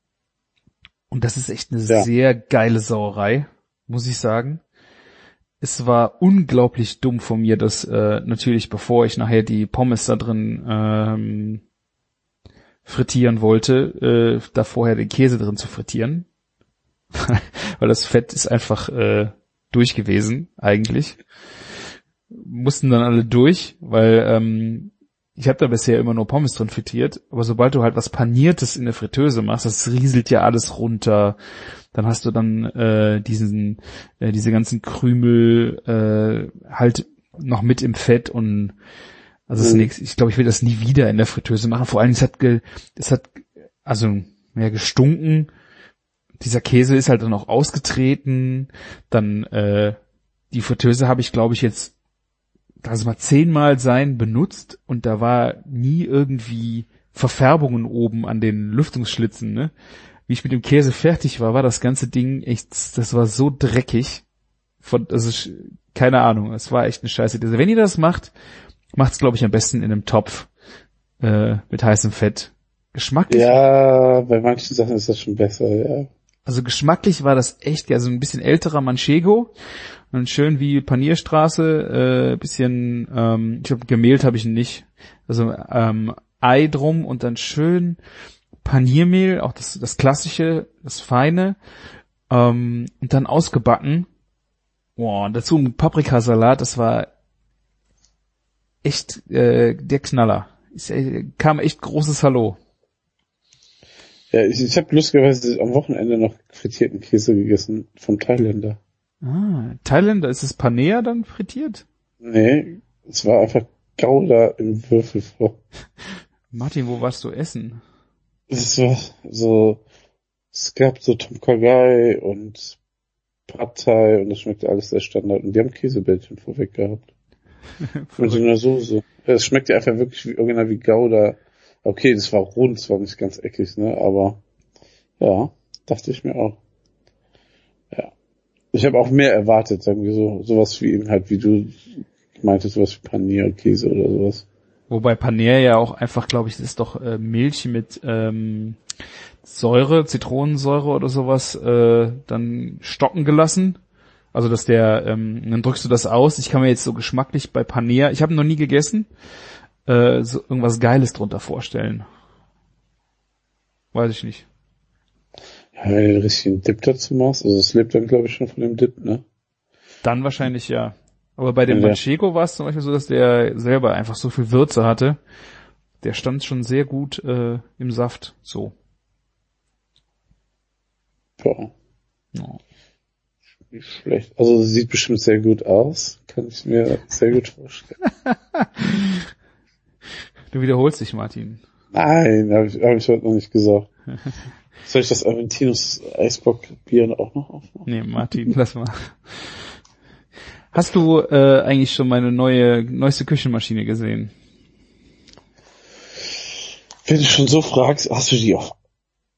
Und das ist echt eine Ja. sehr geile Sauerei, muss ich sagen. Es war unglaublich dumm von mir, dass äh, natürlich, bevor ich nachher die Pommes da drin ähm, frittieren wollte, äh, da vorher den Käse drin zu frittieren. Weil das Fett ist einfach äh, durch gewesen, eigentlich. Mussten dann alle durch, weil ähm, ich habe da bisher immer nur Pommes drin frittiert, aber sobald du halt was Paniertes in der Fritteuse machst, das rieselt ja alles runter. Dann hast du dann äh, diesen, äh, diese ganzen Krümel äh, halt noch mit im Fett und also das Mhm. nächste, ich glaube, ich will das nie wieder in der Fritteuse machen. Vor allem, es hat, ge, es hat also mehr gestunken. Dieser Käse ist halt dann auch ausgetreten. Dann äh, die Fritteuse habe ich, glaube ich, jetzt also mal zehnmal sein benutzt und da war nie irgendwie Verfärbungen oben an den Lüftungsschlitzen, ne? Wie ich mit dem Käse fertig war, war das ganze Ding echt, das war so dreckig. Von, also, keine Ahnung, es war echt eine scheiße Idee. Also, wenn ihr das macht, macht's, glaube ich, am besten in einem Topf, äh, mit heißem Fett. Geschmacklich, Ja, bei manchen Sachen ist das schon besser, ja. also geschmacklich war das echt, also ein bisschen älterer Manchego. Und schön wie Panierstraße, äh, bisschen, ähm, ich glaube, gemehlt habe ich ihn nicht. Also, ähm, Ei drum und dann schön Paniermehl, auch das, das klassische, das feine, ähm, und dann ausgebacken. Boah, und dazu ein Paprikasalat, das war echt äh, der Knaller. Ist, äh, kam echt großes Hallo. Ja, ich, ich habe lustigerweise am Wochenende noch frittierten Käse gegessen vom Thailänder. Ah, Thailänder, ist es Panea dann frittiert? Nee, es war einfach Gouda im Würfelform. Martin, wo warst du essen? Es war so, es gab so Tom Kha Gai und Pad Thai und das schmeckte alles sehr Standard. Und die haben Käsebällchen vorweg gehabt. Mit so einer Soße. Ja, es schmeckte einfach wirklich wie, original wie Gouda. Okay, das war rund, es war nicht ganz eckig, ne, aber ja, dachte ich mir auch. Ja. Ich habe auch mehr erwartet, sagen wir so, sowas wie eben halt, wie du meintest, sowas wie Panier, Käse oder sowas. Wobei Panea ja auch einfach, glaube ich, das ist doch äh, Milch mit ähm, Säure, Zitronensäure oder sowas, äh, dann stocken gelassen. Also dass der, ähm, dann drückst du das aus. Ich kann mir jetzt so geschmacklich bei Panea, ich habe noch nie gegessen, äh, so irgendwas Geiles drunter vorstellen. Weiß ich nicht. Ja, wenn du den richtigen Dip dazu machst, also es lebt dann glaube ich schon von dem Dip, ne? Dann wahrscheinlich ja. Aber bei dem Ja. Manchego war es zum Beispiel so, dass der selber einfach so viel Würze hatte. Der stand schon sehr gut äh, im Saft. So. Ja, Ja. nicht schlecht. Also es sieht bestimmt sehr gut aus, kann ich mir sehr gut vorstellen. Du wiederholst dich, Martin. Nein, habe ich, hab ich heute noch nicht gesagt. Soll ich das Aventinus Eisbock-Bier auch noch aufmachen? Nee, Martin, lass mal. Hast du äh, eigentlich schon meine neue neueste Küchenmaschine gesehen? Wenn du schon so fragst, hast du die auf,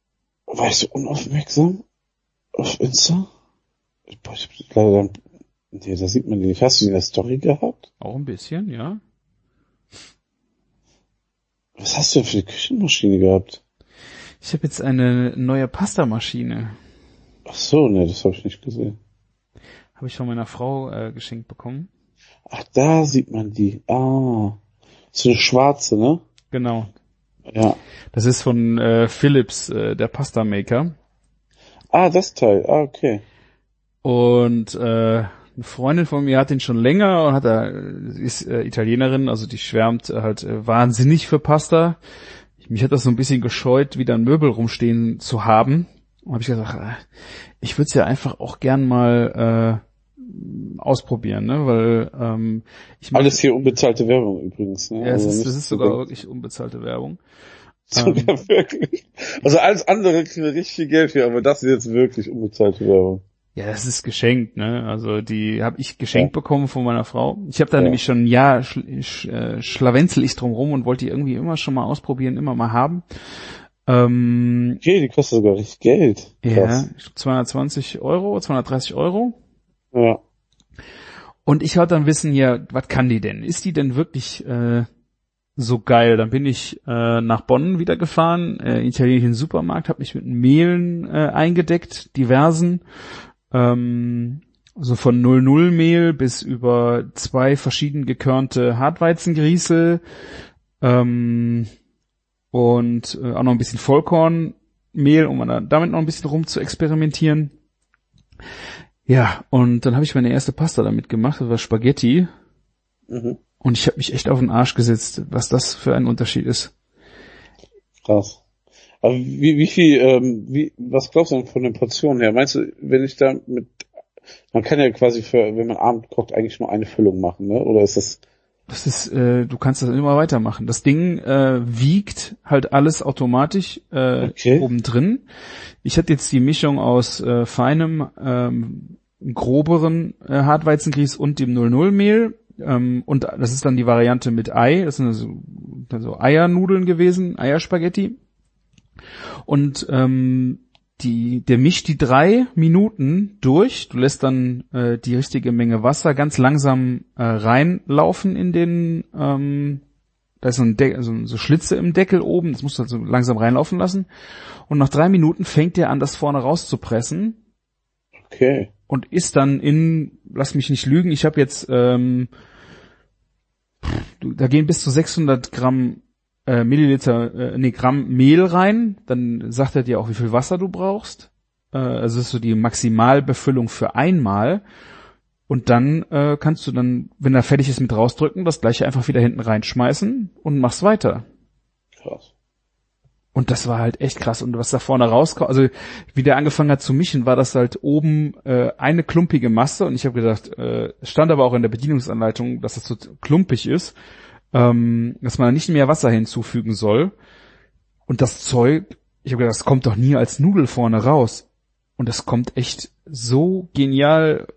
warst du unaufmerksam? Auf Insta? Boah, ich hab leider Nee, da sieht man die nicht. Hast du die in der Story gehabt? Auch ein bisschen, ja. Was hast du denn für eine Küchenmaschine gehabt? Ich habe jetzt eine neue Pastamaschine. Ach so, ne, das habe ich nicht gesehen. Habe ich von meiner Frau äh, geschenkt bekommen. Ach, da sieht man die. Ah, so eine schwarze, ne? Genau. Ja. Das ist von äh, Philips, äh, der Pasta Maker. Ah, das Teil. Ah, okay. Und äh, eine Freundin von mir hat den schon länger und hat da ist äh, Italienerin, also die schwärmt äh, halt äh, wahnsinnig für Pasta. Mich hat das so ein bisschen gescheut, wieder ein Möbel rumstehen zu haben. Und habe ich gesagt, äh, ich würde es ja einfach auch gern mal äh, ausprobieren, ne? Weil ähm, ich mach, alles hier unbezahlte Werbung übrigens. Ne? Ja, es also ist, nicht das ist so sogar denken. wirklich unbezahlte Werbung. Sogar Ähm, wirklich. Also alles andere kriegen wir richtig viel Geld für, aber das ist jetzt wirklich unbezahlte Werbung. Ja, das ist geschenkt, ne? Also die habe ich geschenkt Ja. bekommen von meiner Frau. Ich habe da Ja. nämlich schon ein Jahr schl sch äh, schlawenzel ich drum rum und wollte die irgendwie immer schon mal ausprobieren, immer mal haben. Ähm, Okay, die kostet sogar richtig Geld. ja, Krass. zweihundertzwanzig Euro, zweihundertdreißig Euro. Ja. Und ich wollte dann wissen, ja, was kann die denn? Ist die denn wirklich äh, so geil? Dann bin ich äh, nach Bonn wieder gefahren, äh, italienischen Supermarkt, habe mich mit Mehlen äh, eingedeckt, diversen. Ähm, so von null null Mehl bis über zwei verschieden gekörnte Hartweizengrieße ähm, und äh, auch noch ein bisschen Vollkornmehl, um dann damit noch ein bisschen rum zu experimentieren. Ja, und dann habe ich meine erste Pasta damit gemacht, das war Spaghetti. Mhm. Und ich habe mich echt auf den Arsch gesetzt, was das für ein Unterschied ist. Krass. Aber wie, wie viel, ähm, wie, was glaubst du denn von den Portionen her? Meinst du, wenn ich da mit, man kann ja quasi für, wenn man Abend kocht, eigentlich nur eine Füllung machen, ne? Oder ist das? Das ist, äh, du kannst das immer weitermachen. Das Ding äh, wiegt halt alles automatisch äh, Okay. oben drin. Ich hatte jetzt die Mischung aus äh, feinem, ähm, groberen äh, Hartweizengrieß und dem null null Mehl. Ähm, und das ist dann die Variante mit Ei. Das sind also, also Eiernudeln gewesen, Eierspaghetti. Und ähm, die, der mischt die drei Minuten durch. Du lässt dann äh, die richtige Menge Wasser ganz langsam äh, reinlaufen in den, ähm, da ist so, ein De- so, so Schlitze im Deckel oben, das musst du halt so langsam reinlaufen lassen. Und nach drei Minuten fängt der an, das vorne rauszupressen Okay. und ist dann in, lass mich nicht lügen, ich habe jetzt, ähm, du, da gehen bis zu sechshundert Gramm äh, Milliliter, äh, nee, Gramm Mehl rein, dann sagt er dir auch, wie viel Wasser du brauchst. Äh, also das ist so die Maximalbefüllung für einmal. Und dann äh, kannst du dann, wenn er fertig ist mit rausdrücken, das gleiche einfach wieder hinten reinschmeißen und machst weiter. Krass. Und das war halt echt krass. Und was da vorne rauskommt, also wie der angefangen hat zu mischen, war das halt oben äh, eine klumpige Masse. Und ich habe gedacht, äh, stand aber auch in der Bedienungsanleitung, dass das so klumpig ist, ähm, dass man da nicht mehr Wasser hinzufügen soll. Und das Zeug, ich habe gedacht, das kommt doch nie als Nudel vorne raus. Und das kommt echt so genial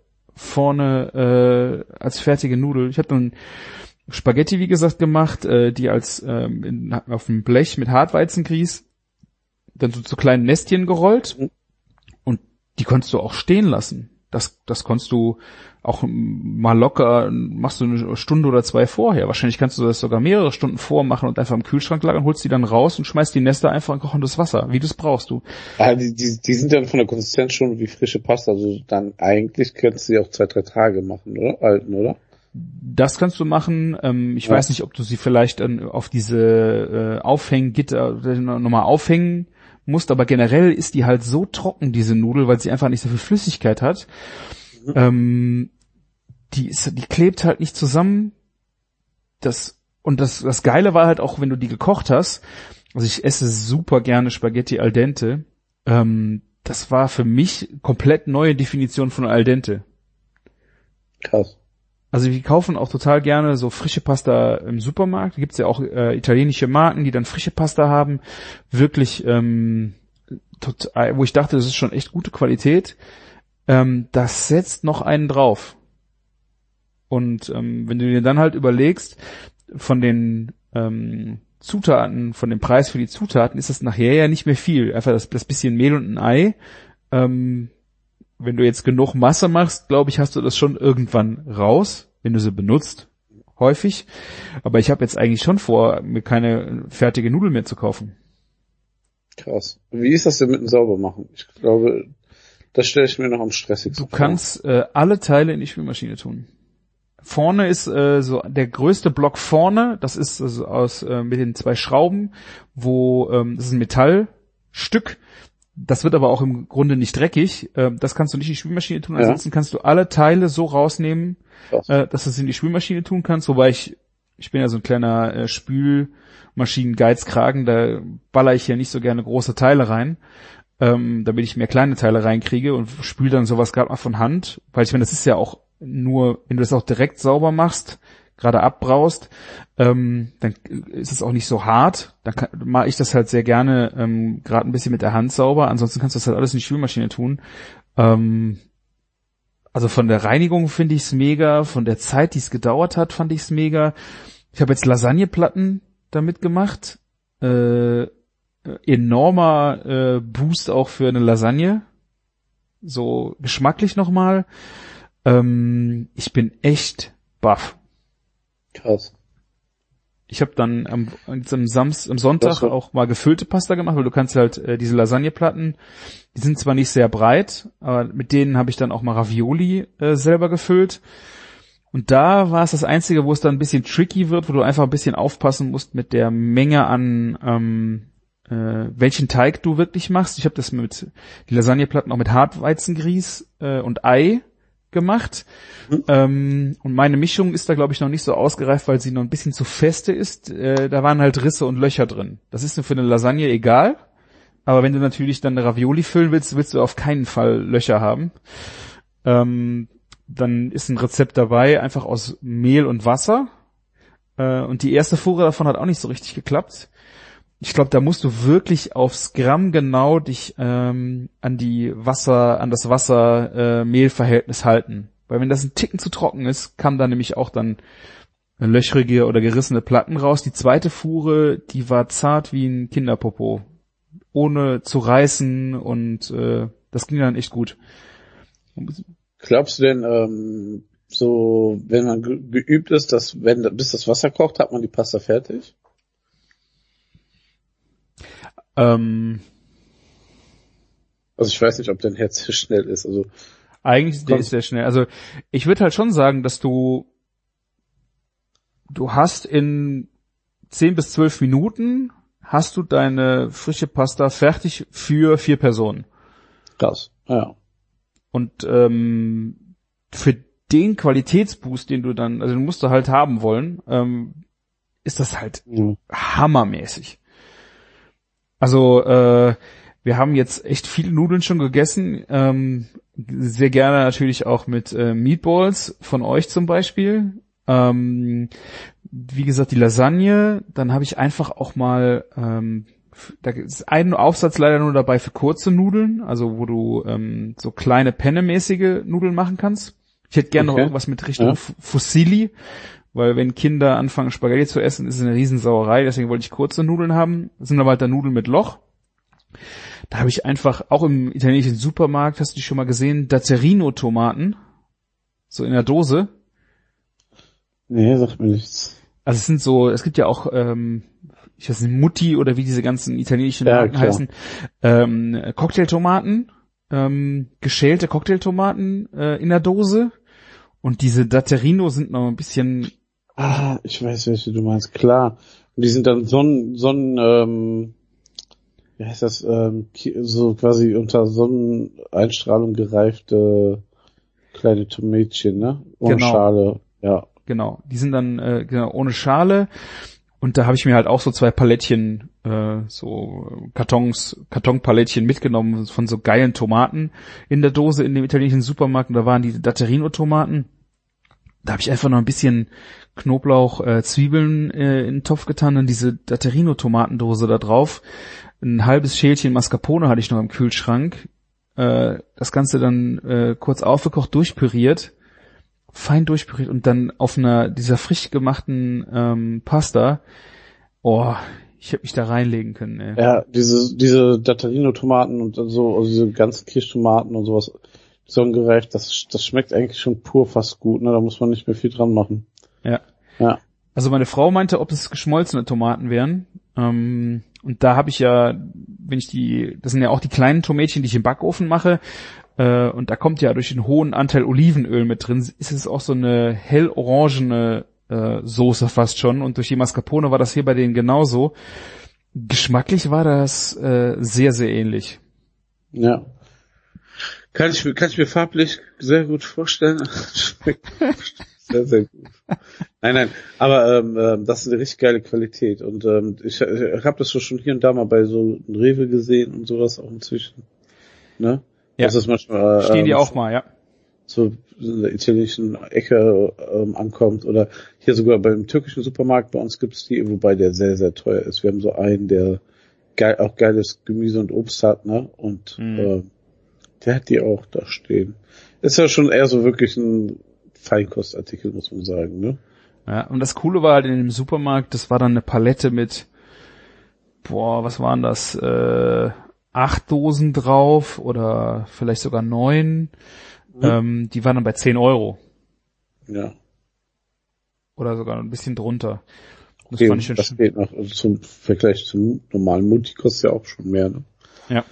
vorne äh, als fertige Nudel. Ich habe dann Spaghetti, wie gesagt, gemacht, äh, die als ähm, in, auf dem Blech mit Hartweizengrieß dann so zu kleinen Nestchen gerollt und die konntest du auch stehen lassen. Das, das konntest du auch mal locker, machst du eine Stunde oder zwei vorher. Wahrscheinlich kannst du das sogar mehrere Stunden vormachen und einfach im Kühlschrank lagern, holst die dann raus und schmeißt die Nester einfach in kochendes Wasser, wie du es brauchst du. Ah, die, die, die sind dann von der Konsistenz schon wie frische Pasta, also dann eigentlich könntest du sie auch zwei, drei Tage machen, oder? Halten, oder? Das kannst du machen. Ähm, ich Ja. weiß nicht, ob du sie vielleicht dann auf diese äh, Aufhänggitter nochmal aufhängen musst, aber generell ist die halt so trocken, diese Nudel, weil sie einfach nicht so viel Flüssigkeit hat. Mhm. Ähm, die ist, die klebt halt nicht zusammen. Das, und das, das Geile war halt auch, wenn du die gekocht hast, also ich esse super gerne Spaghetti al dente, ähm, das war für mich komplett neue Definition von al dente. Krass. Also wir kaufen auch total gerne so frische Pasta im Supermarkt. Da gibt's ja auch äh, italienische Marken, die dann frische Pasta haben. Wirklich, ähm, total, wo ich dachte, das ist schon echt gute Qualität. Ähm, das setzt noch einen drauf. Und ähm, wenn du dir dann halt überlegst, von den ähm, Zutaten, von dem Preis für die Zutaten, ist das nachher ja nicht mehr viel. Einfach das, das bisschen Mehl und ein Ei. Ähm, wenn du jetzt genug Masse machst, glaube ich, hast du das schon irgendwann raus, wenn du sie benutzt, häufig. Aber ich habe jetzt eigentlich schon vor, mir keine fertige Nudel mehr zu kaufen. Krass. Wie ist das denn mit dem Saubermachen? Ich glaube, das stelle ich mir noch am stressigsten vor. Du kannst äh, alle Teile in die Spülmaschine tun. Vorne ist äh, so der größte Block vorne, das ist also aus äh, mit den zwei Schrauben, wo ähm, das ist ein Metallstück. Das wird aber auch im Grunde nicht dreckig. Äh, das kannst du nicht in die Spülmaschine tun. Ansonsten ja. kannst du alle Teile so rausnehmen, äh, dass du es in die Spülmaschine tun kannst. Wobei ich, ich bin ja so ein kleiner äh, Spülmaschinen-Geizkragen, da baller ich ja nicht so gerne große Teile rein, ähm, damit ich mehr kleine Teile reinkriege und spül dann sowas gerade mal von Hand. Weil ich meine, das ist ja auch nur, wenn du das auch direkt sauber machst, gerade abbraust, ähm, dann ist es auch nicht so hart. Dann mache ich das halt sehr gerne ähm, gerade ein bisschen mit der Hand sauber. Ansonsten kannst du das halt alles in die Spülmaschine tun. Ähm, also von der Reinigung finde ich es mega, von der Zeit, die es gedauert hat, fand ich es mega. Ich habe jetzt Lasagneplatten damit gemacht. Äh, enormer äh, Boost auch für eine Lasagne. So geschmacklich nochmal. Ähm, ich bin echt baff. Krass. Ich habe dann am, am Samstag, am Sonntag auch mal gefüllte Pasta gemacht, weil du kannst halt äh, diese Lasagneplatten, die sind zwar nicht sehr breit, aber mit denen habe ich dann auch mal Ravioli äh, selber gefüllt. Und da war es das Einzige, wo es dann ein bisschen tricky wird, wo du einfach ein bisschen aufpassen musst mit der Menge an ähm, äh, welchen Teig du wirklich machst. Ich habe das mit die Lasagneplatten auch mit Hartweizengrieß äh, und Ei gemacht. Mhm. Ähm, und meine Mischung ist da, glaube ich, noch nicht so ausgereift, weil sie noch ein bisschen zu feste ist. Äh, da waren halt Risse und Löcher drin. Das ist für eine Lasagne egal. Aber wenn du natürlich dann eine Ravioli füllen willst, willst du auf keinen Fall Löcher haben. Ähm, dann ist ein Rezept dabei, einfach aus Mehl und Wasser. Äh, und die erste Fuhre davon hat auch nicht so richtig geklappt. Ich glaube, da musst du wirklich aufs Gramm genau dich ähm, an die Wasser, an das Wasser-Mehl-Verhältnis halten. Weil wenn das ein Ticken zu trocken ist, kam da nämlich auch dann löchrige oder gerissene Platten raus. Die zweite Fuhre, die war zart wie ein Kinderpopo. Ohne zu reißen und äh, das ging dann echt gut. Glaubst du denn, ähm, so, wenn man ge- geübt ist, dass wenn bis das Wasser kocht, hat man die Pasta fertig? Ähm, also ich weiß nicht, ob dein Herz sehr schnell ist. Also eigentlich der ist sehr schnell. Also ich würde halt schon sagen, dass du du hast in zehn bis zwölf Minuten hast du deine frische Pasta fertig für vier Personen. Krass, ja. Und ähm, für den Qualitätsboost, den du dann, also den musst du halt haben wollen, ähm, ist das halt mhm. hammermäßig. Also äh, wir haben jetzt echt viele Nudeln schon gegessen, ähm, sehr gerne natürlich auch mit äh, Meatballs von euch zum Beispiel. Ähm, wie gesagt, die Lasagne, dann habe ich einfach auch mal, ähm, da ist ein Aufsatz leider nur dabei für kurze Nudeln, also wo du ähm, so kleine Penne-mäßige Nudeln machen kannst. Ich hätte gerne okay. noch irgendwas mit Richtung ja. Fusilli, weil wenn Kinder anfangen Spaghetti zu essen, ist es eine Riesensauerei, deswegen wollte ich kurze Nudeln haben. Das sind aber halt dann Nudeln mit Loch. Da habe ich einfach, auch im italienischen Supermarkt, hast du die schon mal gesehen, Datterino-Tomaten, so in der Dose. Nee, sagt mir nichts. Also es sind so, es gibt ja auch, ähm, ich weiß nicht, Mutti oder wie diese ganzen italienischen ja, Marken klar. heißen, ähm, Cocktailtomaten, ähm, geschälte Cocktailtomaten äh, in der Dose. Und diese Datterino sind noch ein bisschen... Ah, ich weiß, welche du meinst, klar. Und die sind dann so ein, so ein, ähm, wie heißt das, ähm, so quasi unter Sonneneinstrahlung gereifte kleine Tomätchen, ne? Ohne genau. Schale, ja. Genau, die sind dann äh, genau ohne Schale. Und da habe ich mir halt auch so zwei Palettchen, äh, so Kartons, Kartonpalettchen mitgenommen von so geilen Tomaten in der Dose in dem italienischen Supermarkt. Und da waren die Datterino-Tomaten. Da habe ich einfach noch ein bisschen Knoblauch, äh, Zwiebeln äh, in den Topf getan, dann diese Datterino-Tomatendose da drauf. Ein halbes Schälchen Mascarpone hatte ich noch im Kühlschrank. Äh, das Ganze dann äh, kurz aufgekocht, durchpüriert. Fein durchpüriert und dann auf einer dieser frisch gemachten ähm, Pasta, oh, ich hätte mich da reinlegen können, ey. Ja, diese diese Datterino-Tomaten und so, also diese ganzen Kirschtomaten und sowas, sonnengereift, das, das schmeckt eigentlich schon pur fast gut, ne? Da muss man nicht mehr viel dran machen. Ja. Ja. Also meine Frau meinte, ob es geschmolzene Tomaten wären. Ähm, und da habe ich ja, wenn ich die, das sind ja auch die kleinen Tomätchen, die ich im Backofen mache. Äh, und da kommt ja durch den hohen Anteil Olivenöl mit drin, ist es auch so eine hellorangene äh, Soße fast schon. Und durch die Mascarpone war das hier bei denen genauso. Geschmacklich war das äh, sehr, sehr ähnlich. Ja. Kann ich, kann ich mir farblich sehr gut vorstellen. Schmeckt sehr, sehr gut. Nein, nein, aber ähm, ähm, das ist eine richtig geile Qualität. Und ähm, ich, ich habe das schon hier und da mal bei so einem Rewe gesehen und sowas auch inzwischen. Ne? Ja, dass das manchmal, stehen die ähm, auch mal, ja. So in der italienischen Ecke ähm, ankommt. Oder hier sogar beim türkischen Supermarkt bei uns gibt's die, wobei der sehr, sehr teuer ist. Wir haben so einen, der geil, auch geiles Gemüse und Obst hat, ne? Und mhm. äh, der hat die auch da stehen. Ist ja schon eher so wirklich ein Feinkostartikel, muss man sagen, ne? Ja, und das Coole war halt in dem Supermarkt, das war dann eine Palette mit, boah, was waren das, äh, acht Dosen drauf oder vielleicht sogar neun. Mhm. Ähm, die waren dann bei zehn Euro. Ja. Oder sogar ein bisschen drunter. Das okay, fand ich schon das schön. geht noch, also zum Vergleich zum normalen Multi kostet ja auch schon mehr, ne? Ja.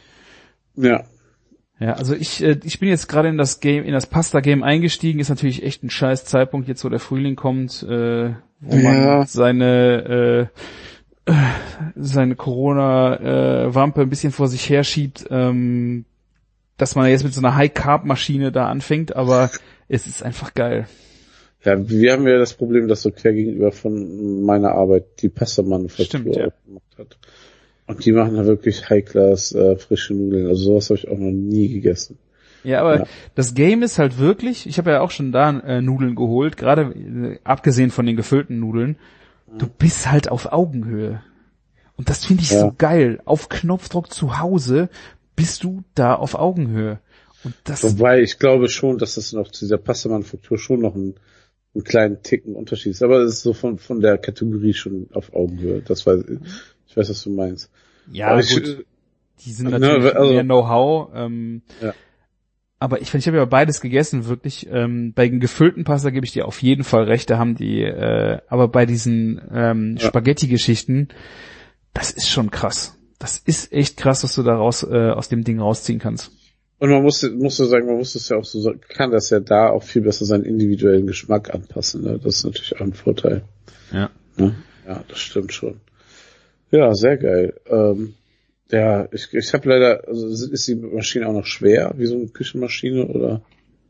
Ja. Ja, also ich äh, ich bin jetzt gerade in das Game, in das Pasta-Game eingestiegen. Ist natürlich echt ein scheiß Zeitpunkt, jetzt wo der Frühling kommt, äh, wo ja. man seine äh, seine Corona-Wampe äh, ein bisschen vor sich herschiebt, ähm, dass man jetzt mit so einer High-Carb-Maschine da anfängt, aber es ist einfach geil. Ja, wir haben ja das Problem, dass so quer gegenüber von meiner Arbeit die Pasta-Manufaktur ja. aufgemacht hat. Und die machen da wirklich High-Class äh, frische Nudeln. Also sowas habe ich auch noch nie gegessen. Ja, aber ja. das Game ist halt wirklich, ich habe ja auch schon da äh, Nudeln geholt, gerade äh, abgesehen von den gefüllten Nudeln, ja. du bist halt auf Augenhöhe. Und das finde ich ja. so geil. Auf Knopfdruck zu Hause bist du da auf Augenhöhe. Und das Wobei ich glaube schon, dass das noch zu dieser Pasta-Manufaktur schon noch ein einen kleinen Ticken Unterschied ist. Aber es ist so von von der Kategorie schon auf Augenhöhe. Das weiß ich. Ich weiß, was du meinst. Ja, aber gut. Ich, die sind natürlich ne, also, mehr Know-how. Ähm, ja. Aber ich finde, ich habe ja beides gegessen, wirklich. Ähm, bei den gefüllten Pasta gebe ich dir auf jeden Fall recht. Da haben die, äh, aber bei diesen ähm, ja. Spaghetti-Geschichten, das ist schon krass. Das ist echt krass, was du da raus, äh, aus dem Ding rausziehen kannst. Und man muss, muss sagen, man muss das ja auch so, kann das ja da auch viel besser seinen individuellen Geschmack anpassen. Ne? Das ist natürlich auch ein Vorteil. Ja. Ja, ja, das stimmt schon. Ja, sehr geil. Ähm, ja, ich, ich habe leider, also ist die Maschine auch noch schwer, wie so eine Küchenmaschine, oder?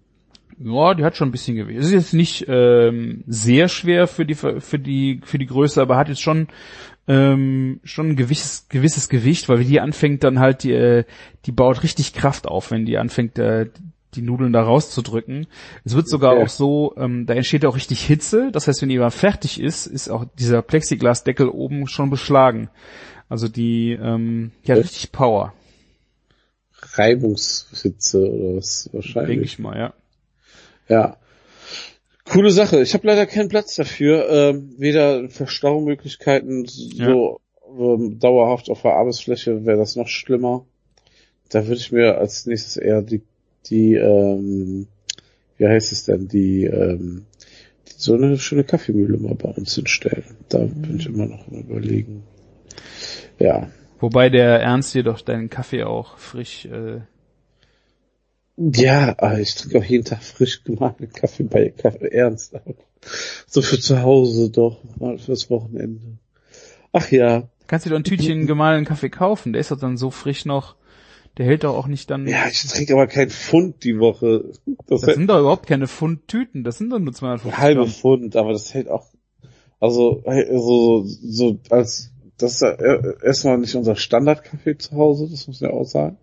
Ja, die hat schon ein bisschen Gewicht. Es ist jetzt nicht ähm, sehr schwer für die für die für die Größe, aber hat jetzt schon ähm, schon ein gewisses gewisses Gewicht, weil wenn die anfängt, dann halt die äh, die baut richtig Kraft auf, wenn die anfängt äh, die Nudeln da rauszudrücken. Es wird sogar okay. auch so, ähm, da entsteht auch richtig Hitze. Das heißt, wenn die mal fertig ist, ist auch dieser Plexiglasdeckel oben schon beschlagen. Also die ähm, ja okay. richtig Power. Reibungshitze oder was wahrscheinlich. Denke ich mal, ja. Ja, coole Sache. Ich habe leider keinen Platz dafür. Ähm, weder Verstaumöglichkeiten, so ja. ähm, dauerhaft auf der Arbeitsfläche wäre das noch schlimmer. Da würde ich mir als nächstes eher die, die ähm, wie heißt es denn, die, ähm, die so eine schöne Kaffeemühle mal bei uns hinstellen. Da mhm. bin ich immer noch am Überlegen. Ja. Wobei der Ernst dir doch deinen Kaffee auch frisch äh Ja, ich trinke auch jeden Tag frisch gemahlenen Kaffee bei Kaffee Ernst. So für zu Hause doch, mal fürs Wochenende. Ach ja. Kannst du doch ein Tütchen gemahlenen Kaffee kaufen, der ist doch dann so frisch noch, der hält doch auch nicht dann... Ja, ich trinke aber kein Pfund die Woche. Das, das sind doch überhaupt keine Pfund-Tüten, das sind doch nur zweihundertfünfzig halbe Gramm. Pfund, aber das hält auch, also, so, so, als, das ist erstmal nicht unser Standardkaffee zu Hause, das muss ich auch sagen.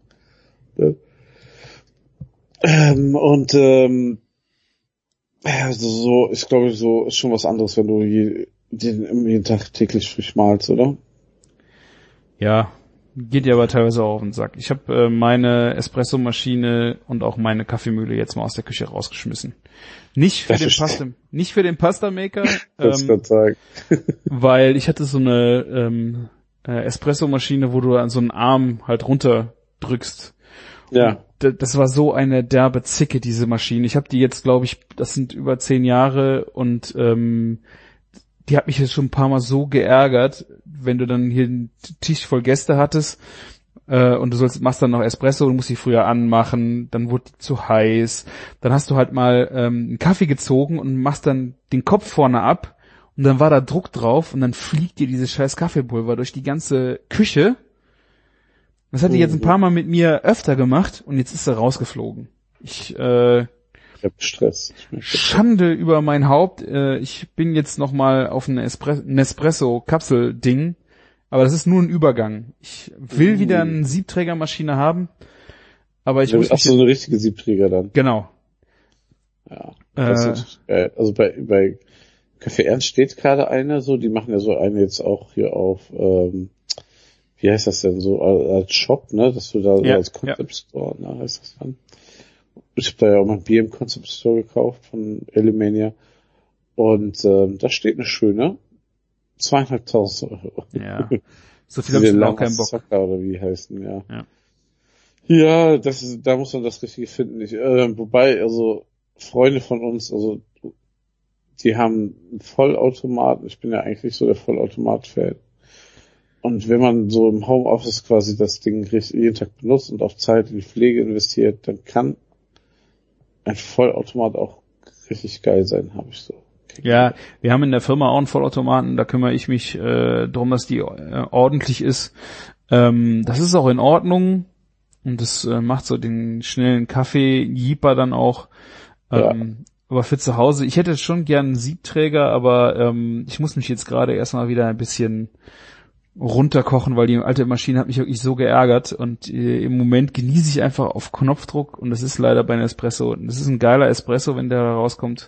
Ähm, und ähm, also so, ich glaube, so ist schon was anderes, wenn du je, den, jeden Tag täglich frisch malst, oder? Ja, geht ja aber teilweise auch auf den Sack. Ich habe äh, meine Espressomaschine und auch meine Kaffeemühle jetzt mal aus der Küche rausgeschmissen. Nicht für das den Pasta, nicht für den Pasta-Maker, ähm, weil ich hatte so eine ähm, äh, Espressomaschine, wo du an so einen Arm halt runterdrückst. Ja. d- das war so eine derbe Zicke, diese Maschine. Ich habe die jetzt, glaube ich, das sind über zehn Jahre und ähm, die hat mich jetzt schon ein paar Mal so geärgert, wenn du dann hier einen Tisch voll Gäste hattest äh, und du sollst machst dann noch Espresso und musst die früher anmachen, dann wurde die zu heiß, dann hast du halt mal ähm, einen Kaffee gezogen und machst dann den Kopf vorne ab und dann war da Druck drauf und dann fliegt dir dieses scheiß Kaffeepulver durch die ganze Küche. Das hat die jetzt ein paar Mal mit mir öfter gemacht und jetzt ist er rausgeflogen. Ich äh, Ich hab Stress. Schande über mein Haupt. Äh, ich bin jetzt noch mal auf ein Espre- Nespresso-Kapsel-Ding, aber das ist nur ein Übergang. Ich will wieder eine Siebträgermaschine haben, aber ich muss Ach so, eine richtige Siebträger dann. Genau. Ja. Das Äh, ist geil. Also bei bei Café Ernst steht gerade eine, so, die machen ja so eine jetzt auch hier auf, ähm, wie heißt das denn so, als Shop, ne, dass du da Ja, als Concept Store, ne, heißt das dann. Ich habe da ja auch mal ein Bier im Concept Store gekauft von Elimania und ähm, da steht eine schöne zweieinhalbtausend Euro. ja. So viel habe ich auch keinen Bock. Zucker oder wie heißen, ja. Ja. Ja, das ist, da muss man das Richtige finden. Ich, äh, wobei, also Freunde von uns, also die haben einen Vollautomat. Ich bin ja eigentlich so der Vollautomat-Fan. Und wenn man so im Homeoffice quasi das Ding jeden Tag benutzt und auch Zeit in die Pflege investiert, dann kann ein Vollautomat auch richtig geil sein, habe ich so. Ja, wir haben in der Firma auch einen Vollautomaten, da kümmere ich mich äh, darum, dass die äh, ordentlich ist. Ähm, das ist auch in Ordnung und das äh, macht so den schnellen Kaffee-Jeeper dann auch. Ähm, ja. Aber für zu Hause, ich hätte schon gern einen Siebträger, aber ähm, ich muss mich jetzt gerade erstmal wieder ein bisschen runterkochen, weil die alte Maschine hat mich wirklich so geärgert und äh, im Moment genieße ich einfach auf Knopfdruck und das ist leider bei einem Espresso. Und das ist ein geiler Espresso, wenn der da rauskommt.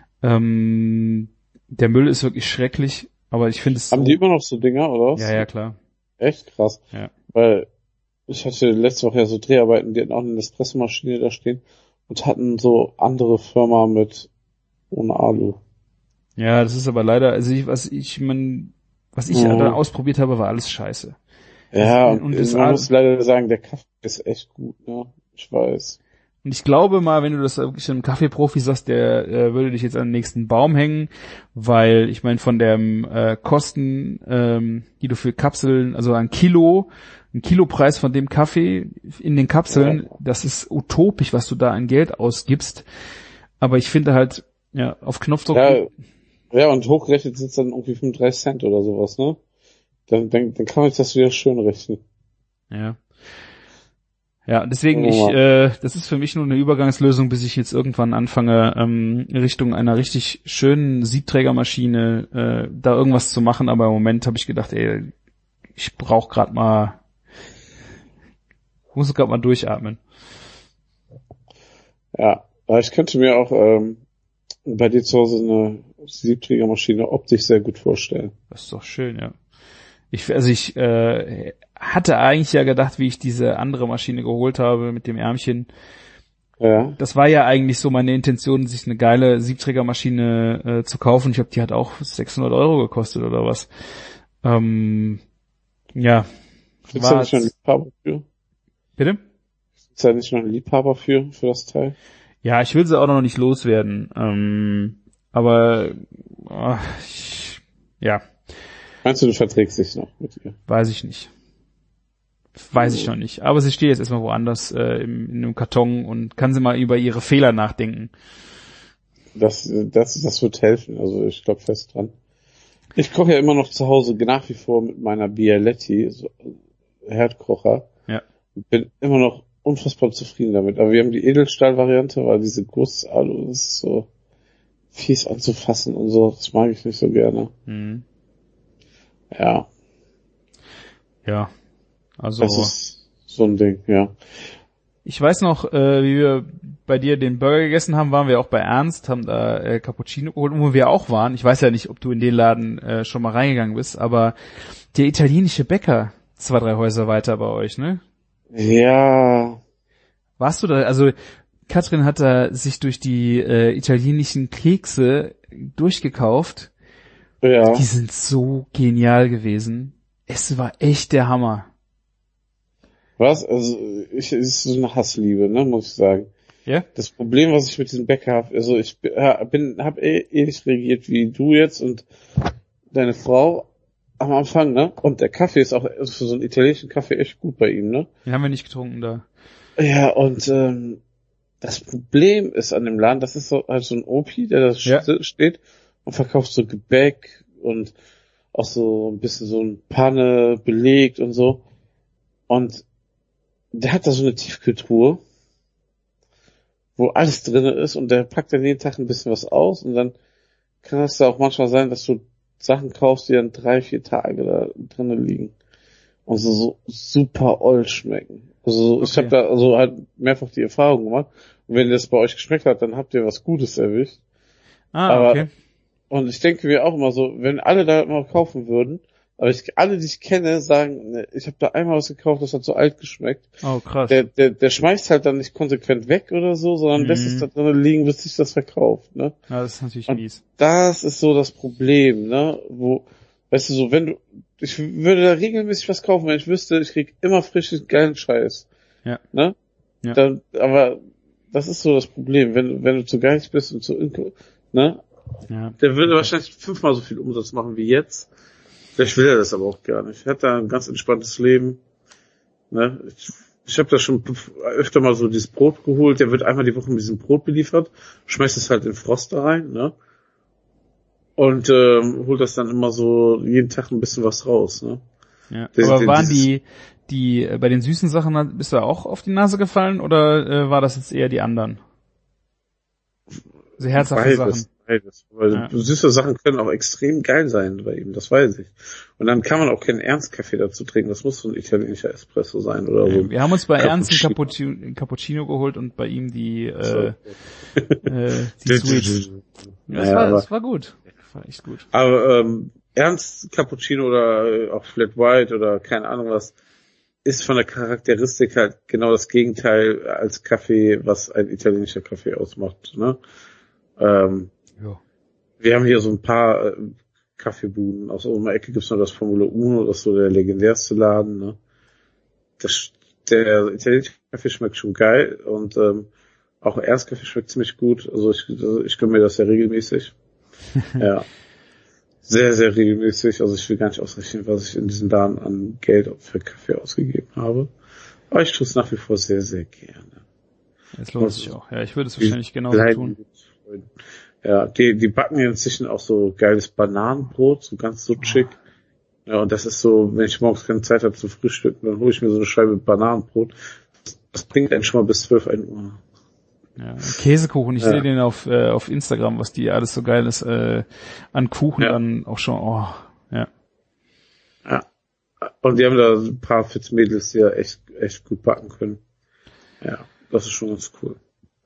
Ähm, der Müll ist wirklich schrecklich, aber ich finde es Haben so, die immer noch so Dinger, oder was? Ja, ja, klar. Echt krass. Ja. Weil ich hatte letzte Woche ja so Dreharbeiten, die hatten auch eine Espressomaschine da stehen und hatten so andere Firma mit ohne Alu. Ja, das ist aber leider, also ich, was ich, man, was ich ja. da ausprobiert habe, war alles scheiße. Ja, das, und, und das man Alu, muss leider sagen, der Kaffee ist echt gut, ne? Ich weiß. Und ich glaube mal, wenn du das wirklich einem Kaffeeprofi sagst, der äh, würde dich jetzt an den nächsten Baum hängen, weil ich meine von den äh, Kosten, ähm, die du für Kapseln, also ein Kilo, ein Kilopreis von dem Kaffee in den Kapseln, ja. Das ist utopisch, was du da an Geld ausgibst. Aber ich finde halt, ja, auf Knopfdruck. Ja, ja und hochgerechnet sind es dann irgendwie fünfunddreißig Cent oder sowas, ne? Dann, dann, dann kann man sich das wieder schön rechnen. Ja. Ja, deswegen ich, äh, das ist für mich nur eine Übergangslösung, bis ich jetzt irgendwann anfange, ähm, Richtung einer richtig schönen Siebträgermaschine äh, da irgendwas zu machen. Aber im Moment habe ich gedacht, ey, ich brauche gerade mal, muss gerade mal durchatmen. Ja, ich könnte mir auch ähm, bei dir zu Hause eine Siebträgermaschine optisch sehr gut vorstellen. Das ist doch schön, ja. Ich, also ich äh, hatte eigentlich ja gedacht, wie ich diese andere Maschine geholt habe mit dem Ärmchen. Ja. Das war ja eigentlich so meine Intention, sich eine geile Siebträgermaschine äh, zu kaufen. Ich glaube, die hat auch sechshundert Euro gekostet oder was. Ähm, ja. Gibt's da nicht noch einen Liebhaber für? Bitte? Gibt's da nicht noch einen Liebhaber für, für das Teil? Ja, ich will sie auch noch nicht loswerden. Ähm, aber ach, ich, ja. Meinst du, du verträgst dich noch mit ihr? Weiß ich nicht. Weiß ich noch nicht. Aber sie steht jetzt erstmal woanders äh, im, in einem Karton und kann sie mal über ihre Fehler nachdenken. Das, das, das wird helfen. Also ich glaube fest dran. Ich koche ja immer noch zu Hause nach wie vor mit meiner Bialetti, so Herdkocher. Ja. Bin immer noch unfassbar zufrieden damit. Aber wir haben die Edelstahl-Variante, weil diese Gussalu ist so fies anzufassen und so. Das mag ich nicht so gerne. Mhm. Ja. Ja. Also. Das ist so ein Ding, ja. Ich weiß noch, äh, wie wir bei dir den Burger gegessen haben, waren wir auch bei Ernst, haben da äh, Cappuccino geholt, wo wir auch waren. Ich weiß ja nicht, ob du in den Laden äh, schon mal reingegangen bist, aber der italienische Bäcker, zwei, drei Häuser weiter bei euch, ne? Ja. Warst du da, also Katrin hat da sich durch die äh, italienischen Kekse durchgekauft. Ja. Die sind so genial gewesen. Es war echt der Hammer. Was? Also, ich, es ist so eine Hassliebe, ne, muss ich sagen. Ja? Das Problem, was ich mit diesem Bäcker habe, also ich bin, habe eh ähnlich reagiert wie du jetzt und deine Frau am Anfang, ne? Und der Kaffee ist auch also für so einen italienischen Kaffee echt gut bei ihm, ne? Den haben wir nicht getrunken da. Ja, und ähm, das Problem ist an dem Laden, das ist so halt so ein Opi, der da Ja. steht und verkauft so Gebäck und auch so ein bisschen so ein Panne belegt und so. Und der hat da so eine Tiefkühltruhe, wo alles drinne ist und der packt dann jeden Tag ein bisschen was aus und dann kann es da auch manchmal sein, dass du Sachen kaufst, die dann drei, vier Tage da drinnen liegen und so, so super oll schmecken. Also okay. Ich habe da also halt mehrfach die Erfahrung gemacht und wenn das bei euch geschmeckt hat, dann habt ihr was Gutes erwischt. Ah, aber, okay. Und ich denke mir auch immer so, wenn alle da mal kaufen würden, aber ich, alle, die ich kenne, sagen, ne, ich habe da einmal was gekauft, das hat so alt geschmeckt. Oh, krass. Der, der, der schmeißt halt dann nicht konsequent weg oder so, sondern Mhm. lässt es da drin liegen, bis sich das verkauft, ne? Ja, das ist natürlich Und mies. das ist so das Problem, ne? Wo, weißt du, so, wenn du, ich würde da regelmäßig was kaufen, wenn ich wüsste, ich krieg immer frischen, geilen Scheiß. Ja. Ne? Ja. Dann, aber, das ist so das Problem, wenn, wenn du zu geizig bist und zu, ne? Ja. Der würde wahrscheinlich fünfmal so viel Umsatz machen wie jetzt. Vielleicht will er das aber auch gar nicht. Er hat da ein ganz entspanntes Leben. Ne? Ich, ich habe da schon öfter mal so dieses Brot geholt. Der wird einmal die Woche mit diesem Brot beliefert, schmeißt es halt in den Froster rein, ne? Und ähm, holt das dann immer so jeden Tag ein bisschen was raus, ne? Ja. Das, aber das, waren dieses, die, die, äh, bei den süßen Sachen, bist du auch auf die Nase gefallen oder äh, war das jetzt eher die anderen? So herzhafte beides, Sachen. Beides. Weil Ja. süße Sachen können auch extrem geil sein bei ihm, das weiß ich. Und dann kann man auch keinen Ernstkaffee dazu trinken, das muss so ein italienischer Espresso sein oder so. Wir haben uns bei Ernst einen Cappuccino. Cappuccino, Cappuccino geholt und bei ihm die, äh, So. äh, die Sweets. Ja, das, Ja, war, aber- das war gut. Das war echt gut. Aber ähm, Ernst Cappuccino oder äh, auch Flat White oder keine Ahnung was, ist von der Charakteristik halt genau das Gegenteil als Kaffee, was ein italienischer Kaffee ausmacht. Ne? Ähm, Ja. wir haben hier so ein paar äh, Kaffeebuden. Aus unserer Ecke gibt's noch das Formula Uno, das ist so der legendärste Laden. Ne? Das, der italienische Kaffee schmeckt schon geil und ähm, auch Ernstkaffee schmeckt ziemlich gut. Also ich, also ich gönne mir das ja regelmäßig. Ja. Sehr, sehr regelmäßig. Also ich will gar nicht ausrechnen, was ich in diesem Laden an Geld für Kaffee ausgegeben habe. Aber ich tue es nach wie vor sehr, sehr gerne. Es lohnt sich auch. Ja, ich würde es wahrscheinlich genauso Bleiben tun. mit- Ja, die, die backen inzwischen auch so geiles Bananenbrot, so ganz sutschig. Ja, und das ist so, wenn ich morgens keine Zeit habe zu frühstücken, dann hole ich mir so eine Scheibe Bananenbrot. Das bringt einen schon mal bis zwölf ein Uhr. Ja, Käsekuchen, ich Ja. sehe den auf äh, auf Instagram, was die alles so geiles äh, an Kuchen Ja. dann auch schon, oh, ja. Ja. Und die haben da so ein paar Fitzmädels, die ja echt, echt gut backen können. Ja, das ist schon ganz cool.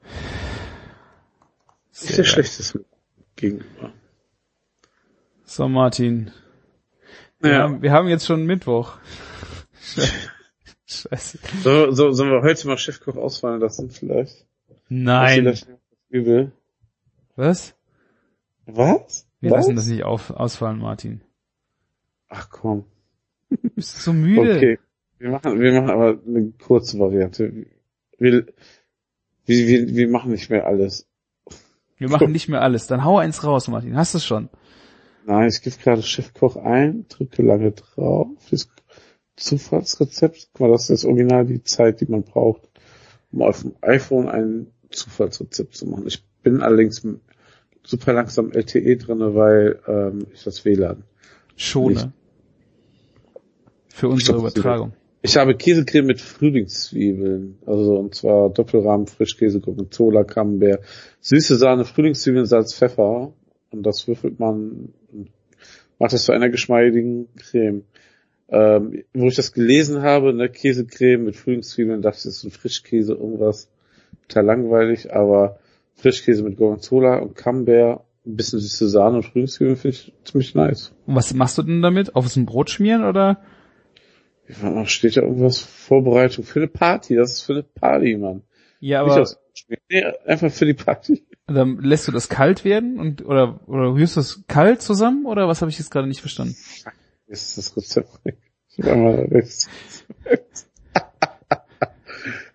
Ist Sehr der geil. Schlechtes gegenüber. So, Martin. Wir, Ja. haben, wir haben jetzt schon Mittwoch. Scheiße. So, so, sollen wir heute mal Chefkoch ausfallen lassen, vielleicht? Nein. Ist dir das übel? Was? Was? Wir Was? lassen das nicht auf, ausfallen, Martin. Ach komm. Bist du so müde? Okay. Wir machen, wir machen aber eine kurze Variante. Wir, wir, wir, wir machen nicht mehr alles. Wir machen nicht mehr alles. Dann hau eins raus, Martin. Hast du es schon? Nein, ich gebe gerade Chefkoch ein, drücke lange drauf. Das Zufallsrezept. Guck mal, das ist das Original, die Zeit, die man braucht, um auf dem iPhone ein Zufallsrezept zu machen. Ich bin allerdings super langsam L T E drinne, weil ähm, ich das W L A N. Schone. Für unsere Übertragung. Ich habe Käsecreme mit Frühlingszwiebeln, also und zwar Doppelrahmen, Frischkäse, Gorgonzola, Camembert, süße Sahne, Frühlingszwiebeln, Salz, Pfeffer und das würfelt man und macht das zu einer geschmeidigen Creme. Ähm, wo ich das gelesen habe, ne, Käsecreme mit Frühlingszwiebeln, dachte ich, das ist ein Frischkäse, irgendwas total langweilig, aber Frischkäse mit Gorgonzola und Camembert, ein bisschen süße Sahne und Frühlingszwiebeln finde ich ziemlich nice. Und was machst du denn damit? Auf ein Brot schmieren oder? Ja, steht da irgendwas? Vorbereitung für eine Party. Das ist für eine Party, Mann. Ja, Nicht aber aus- nee, einfach für die Party. dann lässt du das kalt werden und oder oder rührst du es kalt zusammen oder was habe ich jetzt gerade nicht verstanden? Jetzt ist das Rezept weg. Ich hab einmal rechts.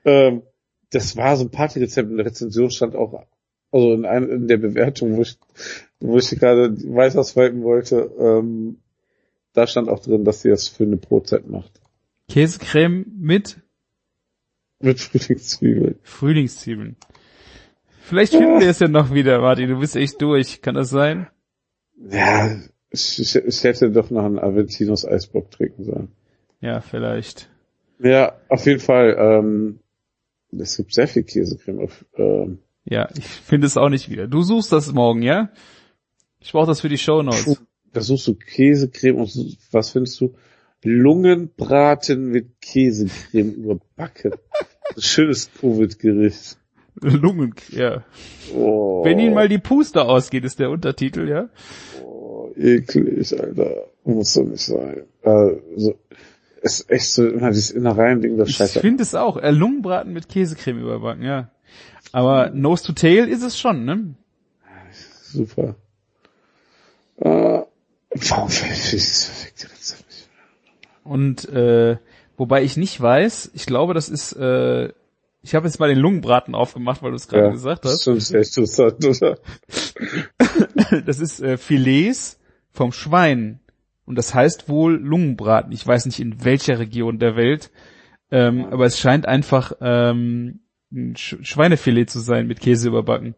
Ähm, das war so ein Partyrezept, in der Rezension stand auch, also in, ein, in der Bewertung, wo ich, wo ich gerade weiter swipen wollte, ähm, da stand auch drin, dass sie das für eine Brotzeit macht. Käsecreme mit? Mit Frühlingszwiebeln. Frühlingszwiebeln. Vielleicht finden wir es ja noch wieder, Martin, du bist echt durch, kann das sein? Ja, ich, ich, ich hätte doch noch einen Aventinos Eisbock trinken sollen. Ja, vielleicht. Ja, auf jeden Fall, ähm, es gibt sehr viel Käsecreme. Auf, ähm, Ja, ich finde es auch nicht wieder. Du suchst das morgen, ja? Ich brauche das für die Shownotes. Da suchst du Käsecreme und was findest du? Lungenbraten mit Käsecreme überbacken. Ein schönes Covid-Gericht. Lungen, ja. Oh, Wenn Ihnen mal die Puste ausgeht, ist der Untertitel, ja? oh, eklig, Alter. Muss doch nicht sein. Also, es ist echt so immer dieses Innereien-Ding, das Ich scheitert. finde es auch. Äh, Lungenbraten mit Käsecreme überbacken, ja. Aber Nose to Tail ist es schon, ne? Super. Äh, warum finde ich dieses verfickte Rezept nicht? Und äh, wobei ich nicht weiß, ich glaube, das ist, äh, ich habe jetzt mal den Lungenbraten aufgemacht, weil du es gerade Ja, gesagt das hast. ist schon sehr interessant, oder? Das ist äh, Filets vom Schwein. Und das heißt wohl Lungenbraten. Ich weiß nicht in welcher Region der Welt. Ähm, aber es scheint einfach ähm, ein Sch- Schweinefilet zu sein mit Käse überbacken.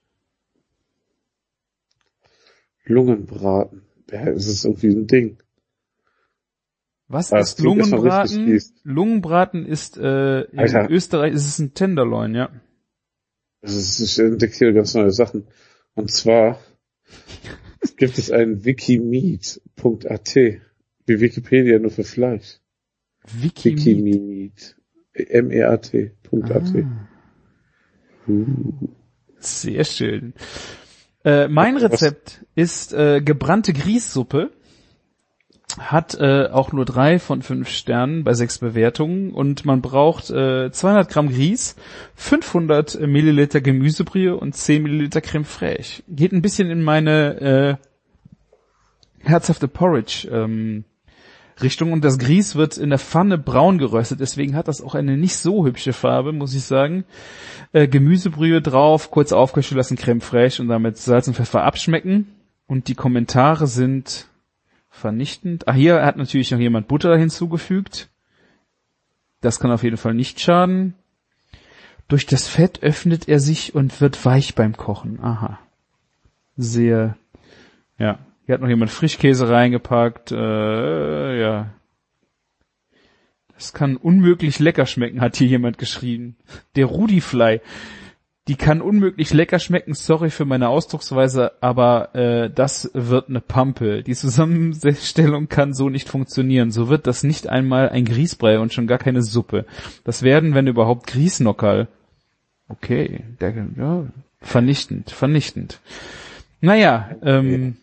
Lungenbraten. Ja, es ist irgendwie ein Ding. Was Ah, ist das klingt erstmal richtig Lungenbraten? fies. Lungenbraten ist äh, in Alter. Österreich ist es ein Tenderloin, ja. Also es ist, ich entdecke hier ganz neue Sachen. Und zwar gibt es einen Wikimeat Punkt a t. Wie Wikipedia nur für Fleisch. Wiki. Wikimeat. M E A T. Punkt A T. Ah, Uh. sehr schön. Äh, mein Rezept ist äh, gebrannte Grießsuppe. Hat äh, auch nur drei von fünf Sternen bei sechs Bewertungen und man braucht äh, zweihundert Gramm Grieß, fünfhundert Milliliter Gemüsebrühe und zehn Milliliter Creme fraiche. Geht ein bisschen in meine äh, herzhafte Porridge ähm, Richtung und das Grieß wird in der Pfanne braun geröstet, deswegen hat das auch eine nicht so hübsche Farbe, muss ich sagen. Äh, Gemüsebrühe drauf, kurz aufköcheln lassen, Creme fraiche und damit Salz und Pfeffer abschmecken und die Kommentare sind vernichtend. Ah, hier hat natürlich noch jemand Butter hinzugefügt. Das kann auf jeden Fall nicht schaden. Durch das Fett öffnet er sich und wird weich beim Kochen. Aha. Sehr, ja. Hier hat noch jemand Frischkäse reingepackt. Äh, ja. Das kann unmöglich lecker schmecken, hat hier jemand geschrieben. Der Rudifly. Die kann unmöglich lecker schmecken, sorry für meine Ausdrucksweise, aber äh, das wird eine Pampe. Die Zusammenstellung kann so nicht funktionieren. So wird das nicht einmal ein Grießbrei und schon gar keine Suppe. Das werden, wenn überhaupt, Grießnockerl. Okay, der, ja, vernichtend, vernichtend. Naja, ähm,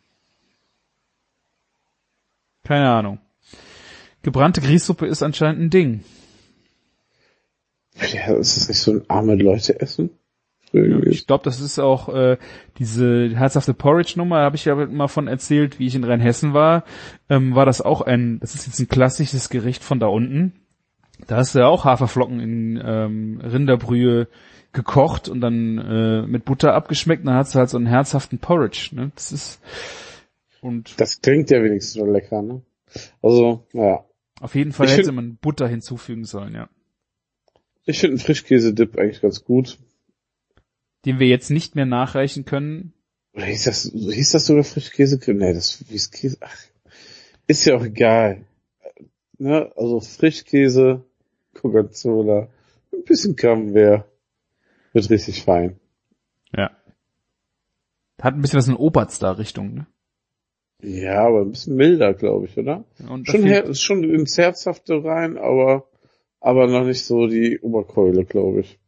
keine Ahnung. Gebrannte Grießsuppe ist anscheinend ein Ding. Ja, ist das nicht so ein arme Leute essen? Ja, ich glaube, das ist auch äh, diese herzhafte Porridge-Nummer, habe ich ja mal von erzählt, wie ich in Rheinhessen war, ähm, war das auch ein, das ist jetzt ein klassisches Gericht von da unten. Da hast du ja auch Haferflocken in ähm, Rinderbrühe gekocht und dann äh, mit Butter abgeschmeckt, dann hast du halt so einen herzhaften Porridge, ne? Das ist und Das klingt ja wenigstens nur lecker, ne? Also, naja. auf jeden Fall Ich hätte find- man Butter hinzufügen sollen, ja. Ich finde einen Frischkäse-Dip eigentlich ganz gut. Den wir jetzt nicht mehr nachreichen können. Oder hieß das, hieß das sogar Frischkäsecreme? Nee, das hieß Käse. Ach, ist ja auch egal. Ne? Also Frischkäse, Gorgonzola, ein bisschen Camembert. Wird richtig fein. Ja. Hat ein bisschen was in Obertstar-Richtung, ne? Ja, aber ein bisschen milder, glaube ich, oder? Und da Schon, fehlt- her, schon ins Herzhafte rein, aber, aber noch nicht so die Oberkeule, glaube ich.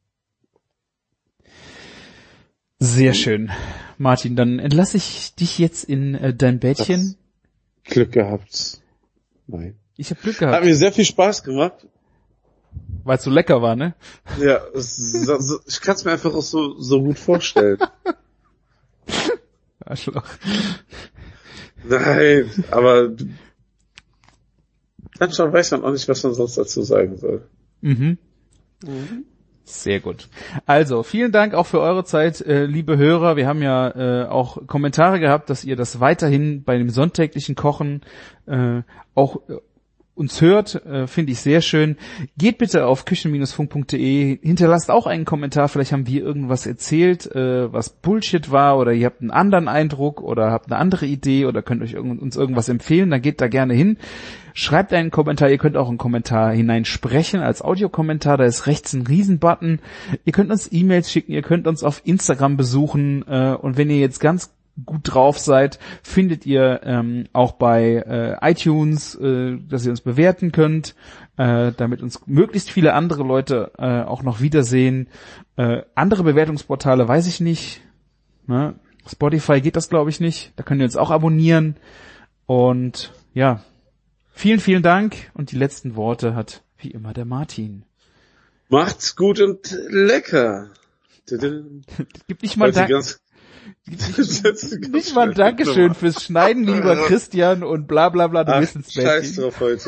Sehr schön. Martin, dann entlasse ich dich jetzt in äh, dein Bettchen. Glück gehabt. Nein. Ich habe Glück Hat gehabt, mir sehr viel Spaß gemacht. weil es so lecker war, ne? Ja, es, so, so, ich kann es mir einfach auch so, so gut vorstellen. Arschloch. Nein, aber du- dann schon weiß man auch nicht, was man sonst dazu sagen soll. Mhm. Mhm. Sehr gut. Also, vielen Dank auch für eure Zeit, äh, liebe Hörer. Wir haben ja äh, auch Kommentare gehabt, dass ihr das weiterhin bei dem sonntäglichen Kochen äh, auch äh, uns hört, äh, finde ich sehr schön. Geht bitte auf küchen Bindestrich funk Punkt de, hinterlasst auch einen Kommentar, vielleicht haben wir irgendwas erzählt, äh, was Bullshit war, oder ihr habt einen anderen Eindruck oder habt eine andere Idee oder könnt euch irgend, uns irgendwas empfehlen, dann geht da gerne hin. Schreibt einen Kommentar, ihr könnt auch einen Kommentar hineinsprechen als Audiokommentar, da ist rechts ein Riesenbutton. Ihr könnt uns E-Mails schicken, ihr könnt uns auf Instagram besuchen äh, und wenn ihr jetzt ganz gut drauf seid, findet ihr ähm, auch bei äh, iTunes, äh, dass ihr uns bewerten könnt, äh, damit uns möglichst viele andere Leute äh, auch noch wiedersehen. Äh, andere Bewertungsportale weiß ich nicht. Ne? Spotify geht das, glaube ich, nicht. Da könnt ihr uns auch abonnieren. Und ja, vielen, vielen Dank. Und die letzten Worte hat wie immer der Martin. Macht's gut und lecker. Gibt nicht mal Dank. Nicht mal ein Dankeschön fürs Schneiden, lieber Christian, und bla bla bla, du bist ins Bett. Scheiß drauf heute.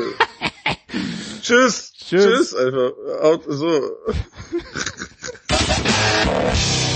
Tschüss. Tschüss. Tschüss einfach. So.